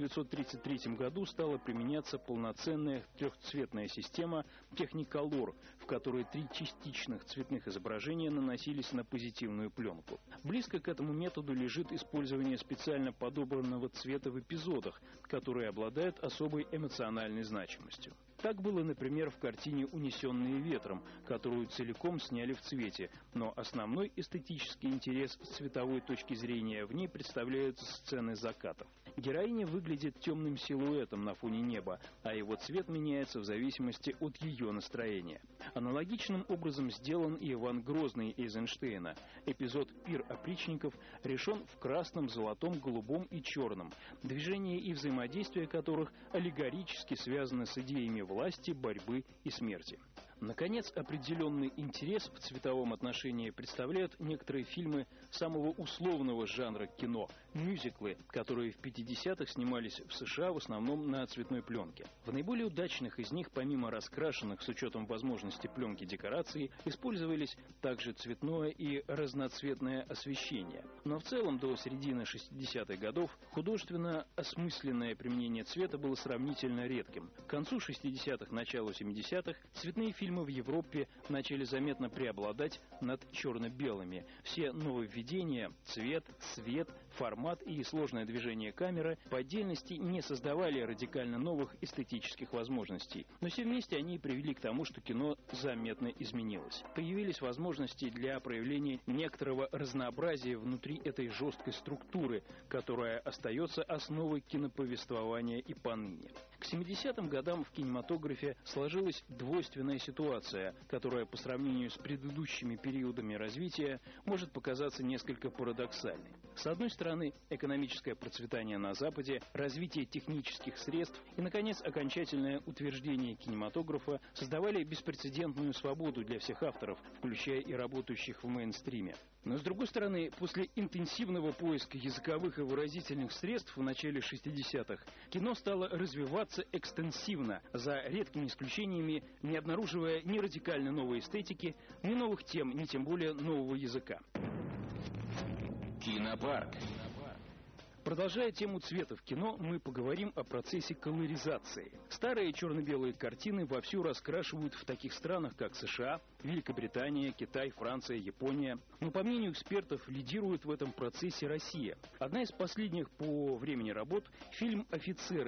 1933 году стала применяться полноценная трехцветная система Technicolor, в которой три частичных цветных изображения наносились на позитивную пленку. Близко к этому методу лежит использование специально подобранного цвета в эпизодах, которые обладают особой эмоциональной значимостью. Так было, например, в картине «Унесенные ветром», которую целиком сняли в цвете, но основной эстетический интерес с цветовой точки зрения в ней представляют сцены закатов. Героиня выглядит темным силуэтом на фоне неба, а его цвет меняется в зависимости от ее настроения. Аналогичным образом сделан и Иван Грозный Эйзенштейна. Эпизод «Пир опричников» решен в красном, золотом, голубом и черном, движение и взаимодействие которых аллегорически связаны с идеями власти, борьбы и смерти. Наконец, определенный интерес в цветовом отношении представляют некоторые фильмы самого условного жанра кино – мюзиклы, которые в 50-х снимались в США в основном на цветной пленке. В наиболее удачных из них, помимо раскрашенных с учетом возможности пленки декораций, использовались также цветное и разноцветное освещение. Но в целом до середины 60-х годов художественно осмысленное применение цвета было сравнительно редким. К концу 60-х, началу 70-х цветные фильмы в Европе начали заметно преобладать над черно-белыми. Все нововведения – цвет, свет, формат и сложное движение камеры по отдельности не создавали радикально новых эстетических возможностей. Но все вместе они привели к тому, что кино заметно изменилось. Появились возможности для проявления некоторого разнообразия внутри этой жесткой структуры, которая остается основой киноповествования и поныне. К 70-м годам в кинематографе сложилась двойственная ситуация, которая по сравнению с предыдущими периодами развития может показаться несколько парадоксальной. С одной стороны, экономическое процветание на Западе, развитие технических средств и, наконец, окончательное утверждение кинематографа создавали беспрецедентную свободу для всех авторов, включая и работающих в мейнстриме. Но, с другой стороны, после интенсивного поиска языковых и выразительных средств в начале 60-х кино стало развиваться экстенсивно, за редкими исключениями не обнаруживая ни радикально новой эстетики, ни новых тем, ни тем более нового языка. Кинопарк. Продолжая тему цвета в кино, мы поговорим о процессе колоризации. Старые черно-белые картины вовсю раскрашивают в таких странах, как США, Великобритания, Китай, Франция, Япония. Но, по мнению экспертов, лидирует в этом процессе Россия. Одна из последних по времени работ – фильм «Офицеры»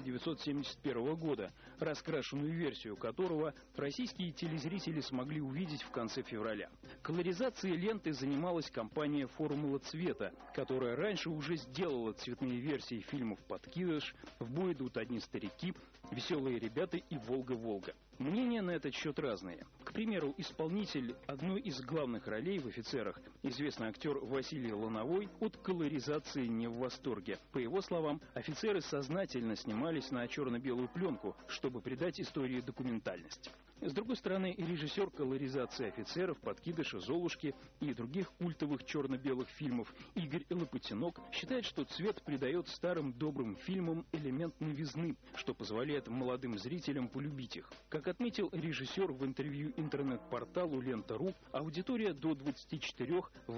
1971 года, раскрашенную версию которого российские телезрители смогли увидеть в конце февраля. Колоризацией ленты занималась компания «Формула цвета», которая раньше уже сделала цветные версии фильмов «Подкидыш», «В бой идут одни старики», «Веселые ребята» и «Волга-Волга». Мнения на этот счет разные. К примеру, исполнитель одной из главных ролей в «Офицерах», известный актер Василий Лановой, от колоризации не в восторге. По его словам, «Офицеры» сознательно снимались на черно-белую пленку, чтобы придать истории документальность. С другой стороны, режиссер колоризации «Офицеров», «Подкидыша», «Золушки» и других культовых черно-белых фильмов Игорь Лопатинок считает, что цвет придает старым добрым фильмам элемент новизны, что позволяет молодым зрителям полюбить их. Как отметил режиссер в интервью интернет-порталу «Лента.ру», аудитория до 24 в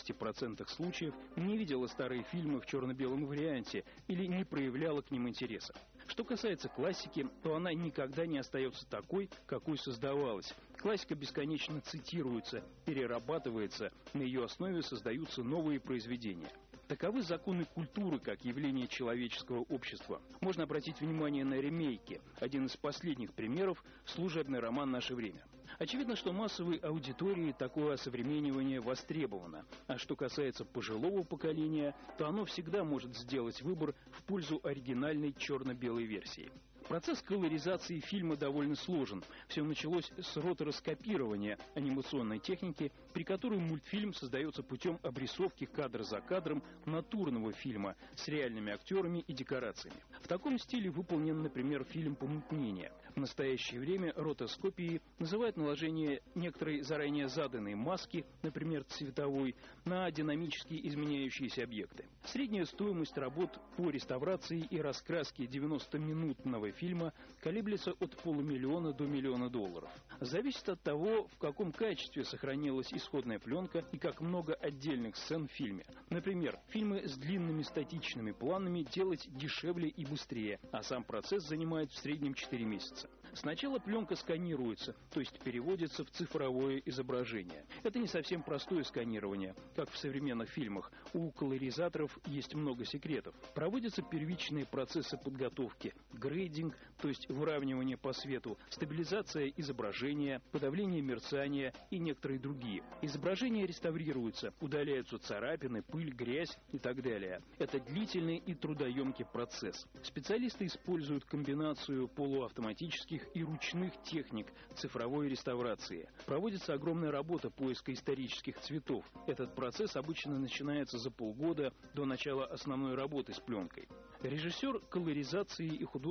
80% случаев не видела старые фильмы в черно-белом варианте или не проявляла к ним интереса. Что касается классики, то она никогда не остается такой, какой создавалась. Классика бесконечно цитируется, перерабатывается, на ее основе создаются новые произведения. Таковы законы культуры как явление человеческого общества. Можно обратить внимание на ремейки. Один из последних примеров – «Служебный роман. Наше время». Очевидно, что массовой аудитории такое осовременивание востребовано. А что касается пожилого поколения, то оно всегда может сделать выбор в пользу оригинальной черно-белой версии. Процесс колоризации фильма довольно сложен. Все началось с ротороскопирования анимационной техники, при которой мультфильм создается путем обрисовки кадр за кадром натурного фильма с реальными актерами и декорациями. В таком стиле выполнен, например, фильм «Помутнение». В настоящее время ротоскопией называют наложение некоторой заранее заданной маски, например, цветовой, на динамически изменяющиеся объекты. Средняя стоимость работ по реставрации и раскраске 90-минутного фильма колеблется от $500 000 до $1 миллиона. Зависит от того, в каком качестве сохранилась исходная пленка и как много отдельных сцен в фильме. Например, фильмы с длинными статичными планами делать дешевле и быстрее, а сам процесс занимает в среднем 4 месяца. Сначала пленка сканируется, то есть переводится в цифровое изображение. Это не совсем простое сканирование, как в современных фильмах. У колоризаторов есть много секретов. Проводятся первичные процессы подготовки, грейдинг, то есть выравнивание по свету, стабилизация изображения, подавление мерцания и некоторые другие. Изображения реставрируются, удаляются царапины, пыль, грязь и так далее. Это длительный и трудоемкий процесс. Специалисты используют комбинацию полуавтоматических и ручных техник цифровой реставрации. Проводится огромная работа поиска исторических цветов. Этот процесс обычно начинается за полгода до начала основной работы с пленкой. Режиссер колоризации и художники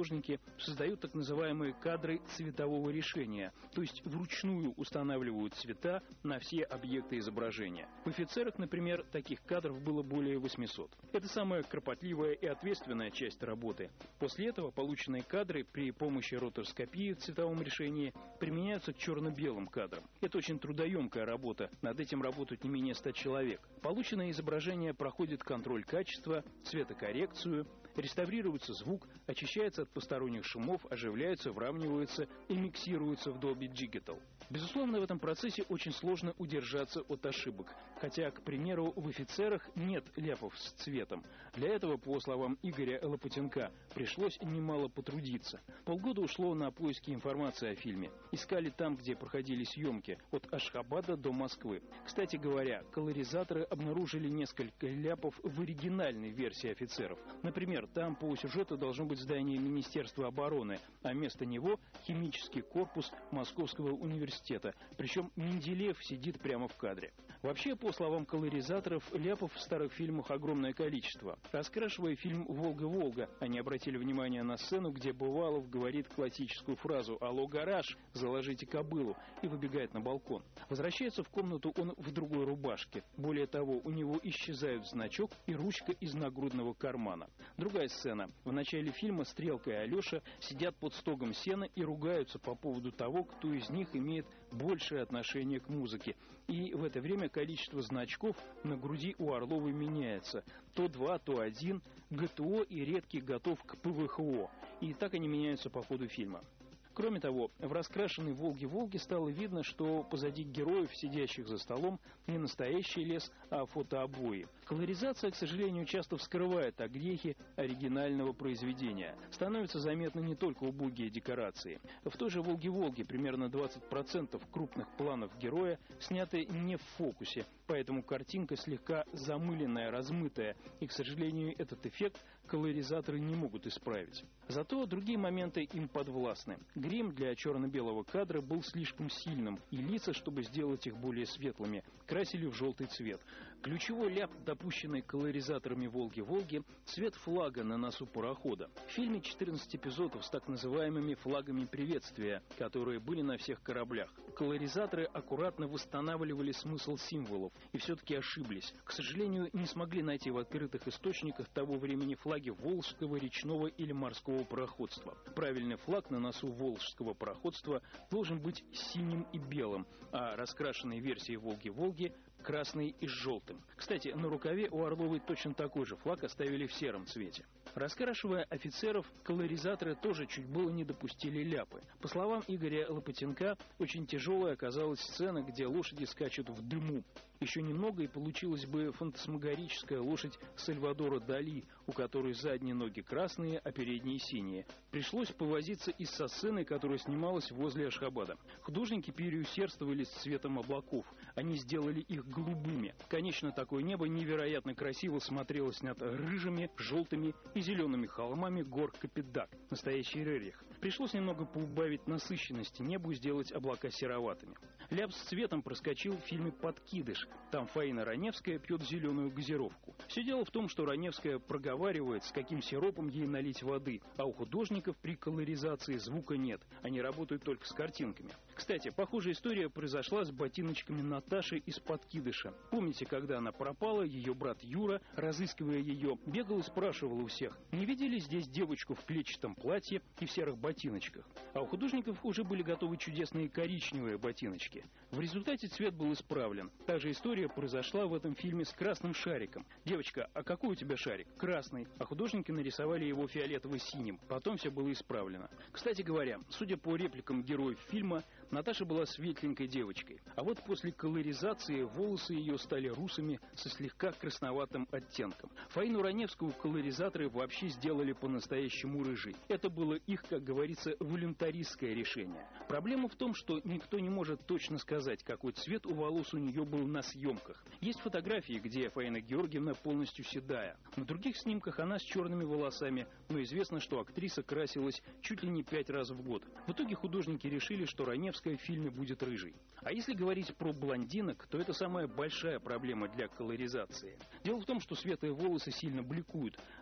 создают так называемые кадры цветового решения, то есть вручную устанавливают цвета на все объекты изображения. В офицерах, например, таких кадров было более 800. Это самая кропотливая и ответственная часть работы. После этого полученные кадры при помощи ротоскопии в цветовом решении применяются к черно-белым кадрам. Это очень трудоемкая работа, над этим работают не менее 100 человек. Полученное изображение проходит контроль качества, цветокоррекцию, реставрируется звук, очищается от посторонних шумов, оживляется, выравнивается и миксируется в Dolby Digital. Безусловно, в этом процессе очень сложно удержаться от ошибок, хотя, к примеру, в «Офицерах» нет ляпов с цветом. Для этого, по словам Игоря Лопатенка, пришлось немало потрудиться. Полгода ушло на поиски информации о фильме. Искали там, где проходили съемки, от Ашхабада до Москвы. Кстати говоря, колоризаторы обнаружили несколько ляпов в оригинальной версии «Офицеров». Например, там по сюжету должно быть здание Министерства обороны, а вместо него химический корпус Московского университета. Причем Менделеев сидит прямо в кадре. Вообще, по словам колоризаторов, ляпов в старых фильмах огромное количество. Раскрашивая фильм «Волга-Волга», они обратили внимание на сцену, где Бывалов говорит классическую фразу «Алло, гараж, заложите кобылу» и выбегает на балкон. Возвращается в комнату он в другой рубашке. Более того, у него исчезают значок и ручка из нагрудного кармана. Другая сцена. В начале фильма Стрелка и Алеша сидят под стогом сена и ругаются по поводу того, кто из них имеет большее отношение к музыке. И в это время количество значков на груди у Орловой меняется. То 2, то 1, ГТО и редкий готов к ПВХО. И так они меняются по ходу фильма. Кроме того, в раскрашенной «Волге-Волге» стало видно, что позади героев, сидящих за столом, не настоящий лес, а фотообои. Колоризация, к сожалению, часто вскрывает огрехи оригинального произведения. Становятся заметны не только убогие декорации. В той же «Волге-Волге» примерно 20% крупных планов героя сняты не в фокусе, поэтому картинка слегка замыленная, размытая, и, к сожалению, этот эффект колоризаторы не могут исправить. Зато другие моменты им подвластны. Грим для черно-белого кадра был слишком сильным, и лица, чтобы сделать их более светлыми, красили в желтый цвет. Ключевой ляп, допущенный колоризаторами «Волги-Волги», цвет флага на носу парохода. В фильме 14 эпизодов с так называемыми флагами приветствия, которые были на всех кораблях. Колоризаторы аккуратно восстанавливали смысл символов и все-таки ошиблись. К сожалению, не смогли найти в открытых источниках того времени флаги Волжского, речного или морского пароходства. Правильный флаг на носу Волжского пароходства должен быть синим и белым, а раскрашенной версии «Волги-Волги» красный и с желтым. Кстати, на рукаве у Орловой точно такой же флаг оставили в сером цвете. Раскрашивая офицеров, колоризаторы тоже чуть было не допустили ляпы. По словам Игоря Лопатенка, очень тяжелой оказалась сцена, где лошади скачут в дыму. Еще немного, и получилась бы фантасмагорическая лошадь Сальвадора Дали, у которой задние ноги красные, а передние синие. Пришлось повозиться и со сценой, которая снималась возле Ашхабада. Художники переусердствовали с цветом облаков. Они сделали их голубыми. Конечно, такое небо невероятно красиво смотрелось над рыжими, желтыми и зелеными холмами гор Капитдак, настоящий Рерих. Пришлось немного поубавить насыщенности небу и сделать облака сероватыми. Ляп с цветом проскочил в фильме «Подкидыш». Там Фаина Раневская пьет зеленую газировку. Все дело в том, что Раневская проговаривает, с каким сиропом ей налить воды, а у художников при колоризации звука нет. Они работают только с картинками. Кстати, похожая история произошла с ботиночками Наташи из «Подкидыша». Помните, когда она пропала, ее брат Юра, разыскивая ее, бегал и спрашивал у всех, не видели здесь девочку в клетчатом платье и в серых ботиночках? А у художников уже были готовы чудесные коричневые ботиночки. В результате цвет был исправлен. Та же история произошла в этом фильме с красным шариком. Девочка, а какой у тебя шарик? Красный. А художники нарисовали его фиолетово-синим. Потом все было исправлено. Кстати говоря, судя по репликам героев фильма, Наташа была светленькой девочкой. А вот после колоризации волосы ее стали русыми со слегка красноватым оттенком. Фаину Раневскую колоризаторы вообще сделали по-настоящему рыжей. Это было их, как говорится, волюнтаристское решение. Проблема в том, что никто не может точно сказать, какой цвет у волос у нее был на съемках. Есть фотографии, где Фаина Георгиевна полностью седая. На других снимках она с черными волосами, но известно, что актриса красилась чуть ли не 5 раз в год. В итоге художники решили, что Раневская в фильме будет рыжей. А если говорить про блондинок, то это самая большая проблема для колоризации. Дело в том, что светлые волосы сильно бликуют, особенно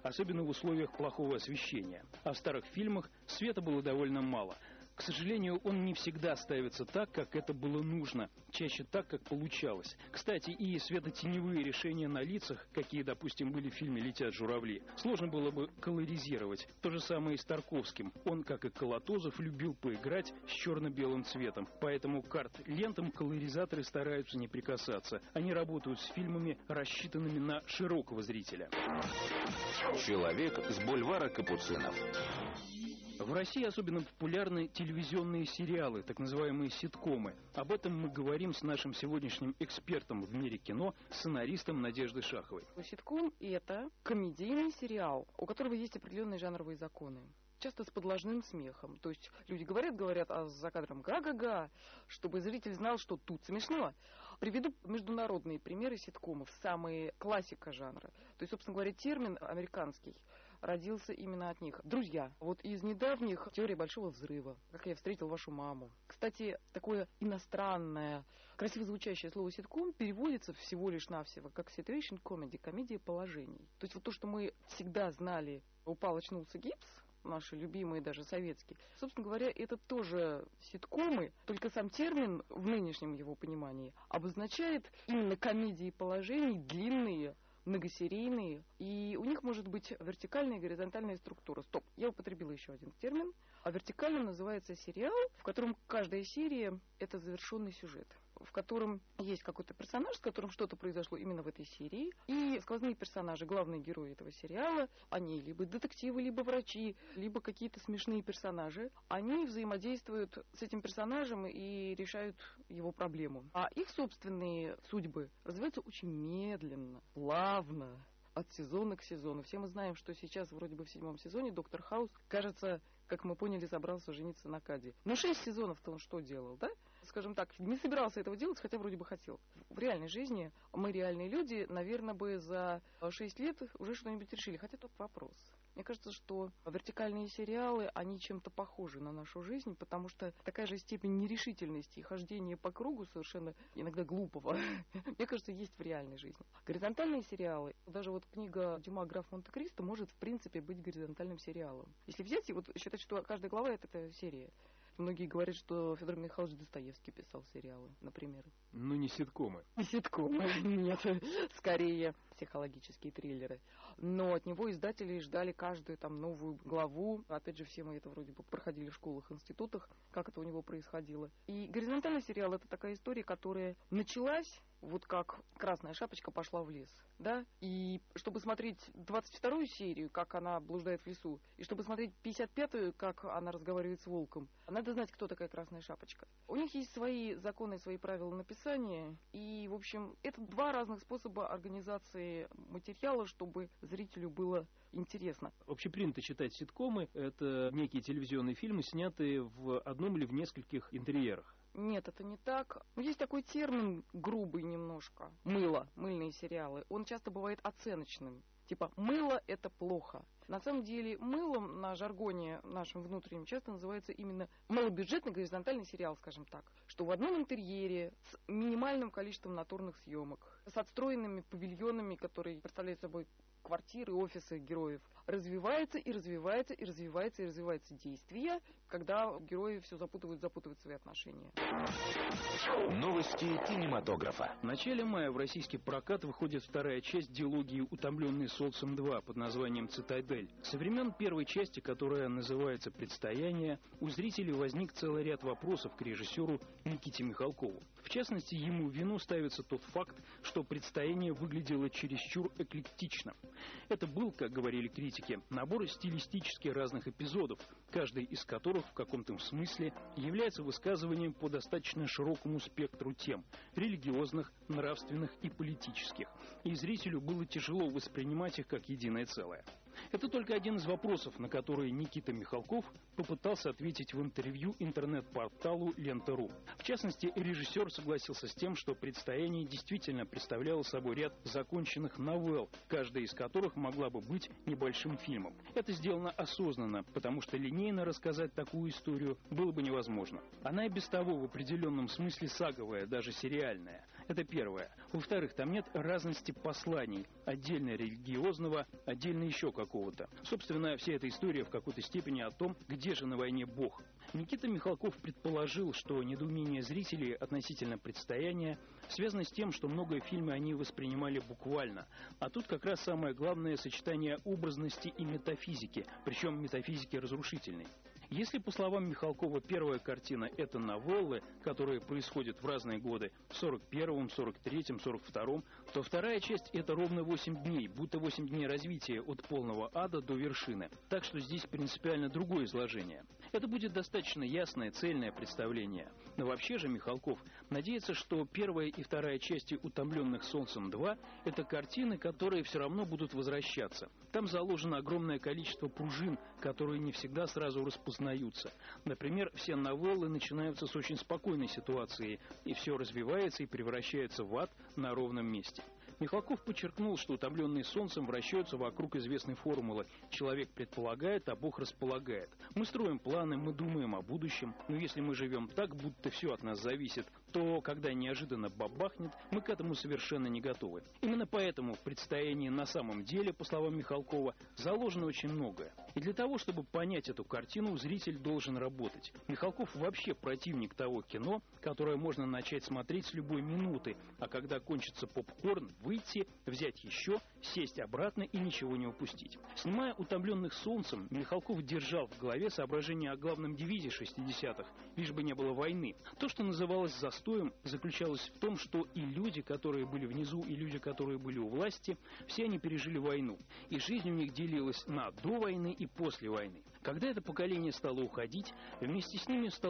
условиях плохого освещения. А в старых фильмах света было довольно мало. К сожалению, он не всегда ставится так, как это было нужно, чаще так, как получалось. Кстати, и светотеневые решения на лицах, какие, допустим, были в фильме «Летят журавли», сложно было бы колоризировать. То же самое и с Тарковским. Он, как и Колотозов, любил поиграть с черно-белым цветом. Поэтому к арт-лентам колоризаторы стараются не прикасаться. Они работают с фильмами, рассчитанными на широкого зрителя. Человек с бульвара Капуцинов. В России особенно популярны телевизионные сериалы, так называемые ситкомы. Об этом мы говорим с нашим сегодняшним экспертом в мире кино, сценаристом Надеждой Шаховой. Ситком – это комедийный сериал, у которого есть определенные жанровые законы. Часто с подложным смехом. То есть люди говорят, а за кадром га-га-га, чтобы зритель знал, что тут смешно. Приведу международные примеры ситкомов, самые классика жанра. То есть, собственно говоря, термин американский родился именно от них. Друзья, вот из недавних «Теория большого взрыва», «Как я встретил вашу маму». Кстати, такое иностранное, красиво звучащее слово «ситком» переводится всего лишь навсего как situation comedy, комедия положений. То есть вот то, что мы всегда знали, упал, очнулся гипс, наши любимые, даже советские. Собственно говоря, это тоже ситкомы, только сам термин в нынешнем его понимании обозначает именно комедии положений, длинные, многосерийные, и у них может быть вертикальная и горизонтальная структура. Стоп, я употребила еще один термин. А вертикальным называется сериал, в котором каждая серия – это завершенный сюжет, в котором есть какой-то персонаж, с которым что-то произошло именно в этой серии, и сквозные персонажи, главные герои этого сериала, они либо детективы, либо врачи, либо какие-то смешные персонажи, они взаимодействуют с этим персонажем и решают его проблему. А их собственные судьбы развиваются очень медленно, плавно, от сезона к сезону. Все мы знаем, что сейчас вроде бы в 7-м сезоне доктор Хаус, кажется, как мы поняли, собрался жениться на Кади. Ну, 6 сезонов-то он что делал, да? Скажем так, не собирался этого делать, хотя вроде бы хотел. В реальной жизни мы, реальные люди, наверное, бы за 6 лет уже что-нибудь решили. Хотя тут вопрос. Мне кажется, что вертикальные сериалы, они чем-то похожи на нашу жизнь, потому что такая же степень нерешительности и хождения по кругу совершенно иногда глупого, мне кажется, есть в реальной жизни. Горизонтальные сериалы, даже вот книга Дюма «Граф Монте-Кристо» может, в принципе, быть горизонтальным сериалом. Если взять и вот считать, что каждая глава — это серия. Многие говорят, что Федор Михайлович Достоевский писал сериалы, например. Ну, не ситкомы. Не ситкомы, нет. Скорее, психологические триллеры. Но от него издатели ждали каждую там новую главу. Опять же, все мы это вроде бы проходили в школах, институтах, как это у него происходило. И горизонтальный сериал — это такая история, которая началась вот как «Красная шапочка пошла в лес», да? И чтобы смотреть 22-ю серию, как она блуждает в лесу, и чтобы смотреть 55-ю, как она разговаривает с волком, надо знать, кто такая Красная Шапочка. У них есть свои законы, свои правила написания, и, в общем, это два разных способа организации материала, чтобы зрителю было интересно. Общепринято считать ситкомы — это некие телевизионные фильмы, снятые в одном или в нескольких интерьерах. Нет, это не так. Есть такой термин, грубый немножко. Мыло, мыльные сериалы. Он часто бывает оценочным. Типа, мыло — это плохо. На самом деле, мылом на жаргоне нашем внутреннем часто называется именно малобюджетный горизонтальный сериал, скажем так. Что в одном интерьере с минимальным количеством натурных съемок, с отстроенными павильонами, которые представляют собой квартиры, офисы героев, развивается и развивается и развивается и развивается действие, когда герои все запутывают свои отношения. Новости кинематографа. В начале мая в российский прокат выходит вторая часть дилогии «Утомленный солнцем 2» под названием «Цитадель». Со времен первой части, которая называется «Предстояние», у зрителей возник целый ряд вопросов к режиссеру Никите Михалкову. В частности, ему в вину ставится тот факт, что «Предстояние» выглядело чересчур эклектично. Это был, как говорили критики, набор стилистически разных эпизодов, каждый из которых в каком-то смысле является высказыванием по достаточно широкому спектру тем – религиозных, нравственных и политических. И зрителю было тяжело воспринимать их как единое целое. Это только один из вопросов, на которые Никита Михалков попытался ответить в интервью интернет-порталу Лента.ру. В частности, режиссер согласился с тем, что «Предстояние» действительно представляло собой ряд законченных новелл, каждая из которых могла бы быть небольшим фильмом. Это сделано осознанно, потому что линейно рассказать такую историю было бы невозможно. Она и без того в определенном смысле саговая, даже сериальная. Это первое. Во-вторых, там нет разности посланий. Отдельно религиозного, отдельно еще какого-то. Собственно, вся эта история в какой-то степени о том, где же на войне Бог. Никита Михалков предположил, что недоумение зрителей относительно предстояния связано с тем, что многие фильмы они воспринимали буквально. А тут как раз самое главное сочетание образности и метафизики, причем метафизики разрушительной. Если, по словам Михалкова, первая картина – это новеллы, которые происходят в разные годы, в 41-м, 43-м, 42-м, то вторая часть – это ровно 8 дней, будто 8 дней развития от полного ада до вершины. Так что здесь принципиально другое изложение. Это будет достаточно ясное, цельное представление. Но вообще же Михалков надеется, что первая и вторая части «Утомленных солнцем 2» – это картины, которые все равно будут возвращаться. Там заложено огромное количество пружин, которые не всегда сразу распознаются. Например, все новеллы начинаются с очень спокойной ситуации, и все развивается и превращается в ад на ровном месте. Михалков подчеркнул, что утомленные солнцем вращаются вокруг известной формулы «человек предполагает, а Бог располагает». Мы строим планы, мы думаем о будущем, но если мы живем так, будто все от нас зависит, то, когда неожиданно бабахнет, мы к этому совершенно не готовы. Именно поэтому в предстоянии на самом деле, по словам Михалкова, заложено очень многое. И для того, чтобы понять эту картину, зритель должен работать. Михалков вообще противник того кино, которое можно начать смотреть с любой минуты, а когда кончится попкорн, выйти, взять еще, сесть обратно и ничего не упустить. Снимая «Утомленных солнцем», Михалков держал в голове соображение о главном девизе 60-х, лишь бы не было войны. То, что называлось застоем, заключалось в том, что и люди, которые были внизу, и люди, которые были у власти, все они пережили войну. И жизнь у них делилась на до войны и после войны. Когда это поколение стало уходить, вместе с ними стал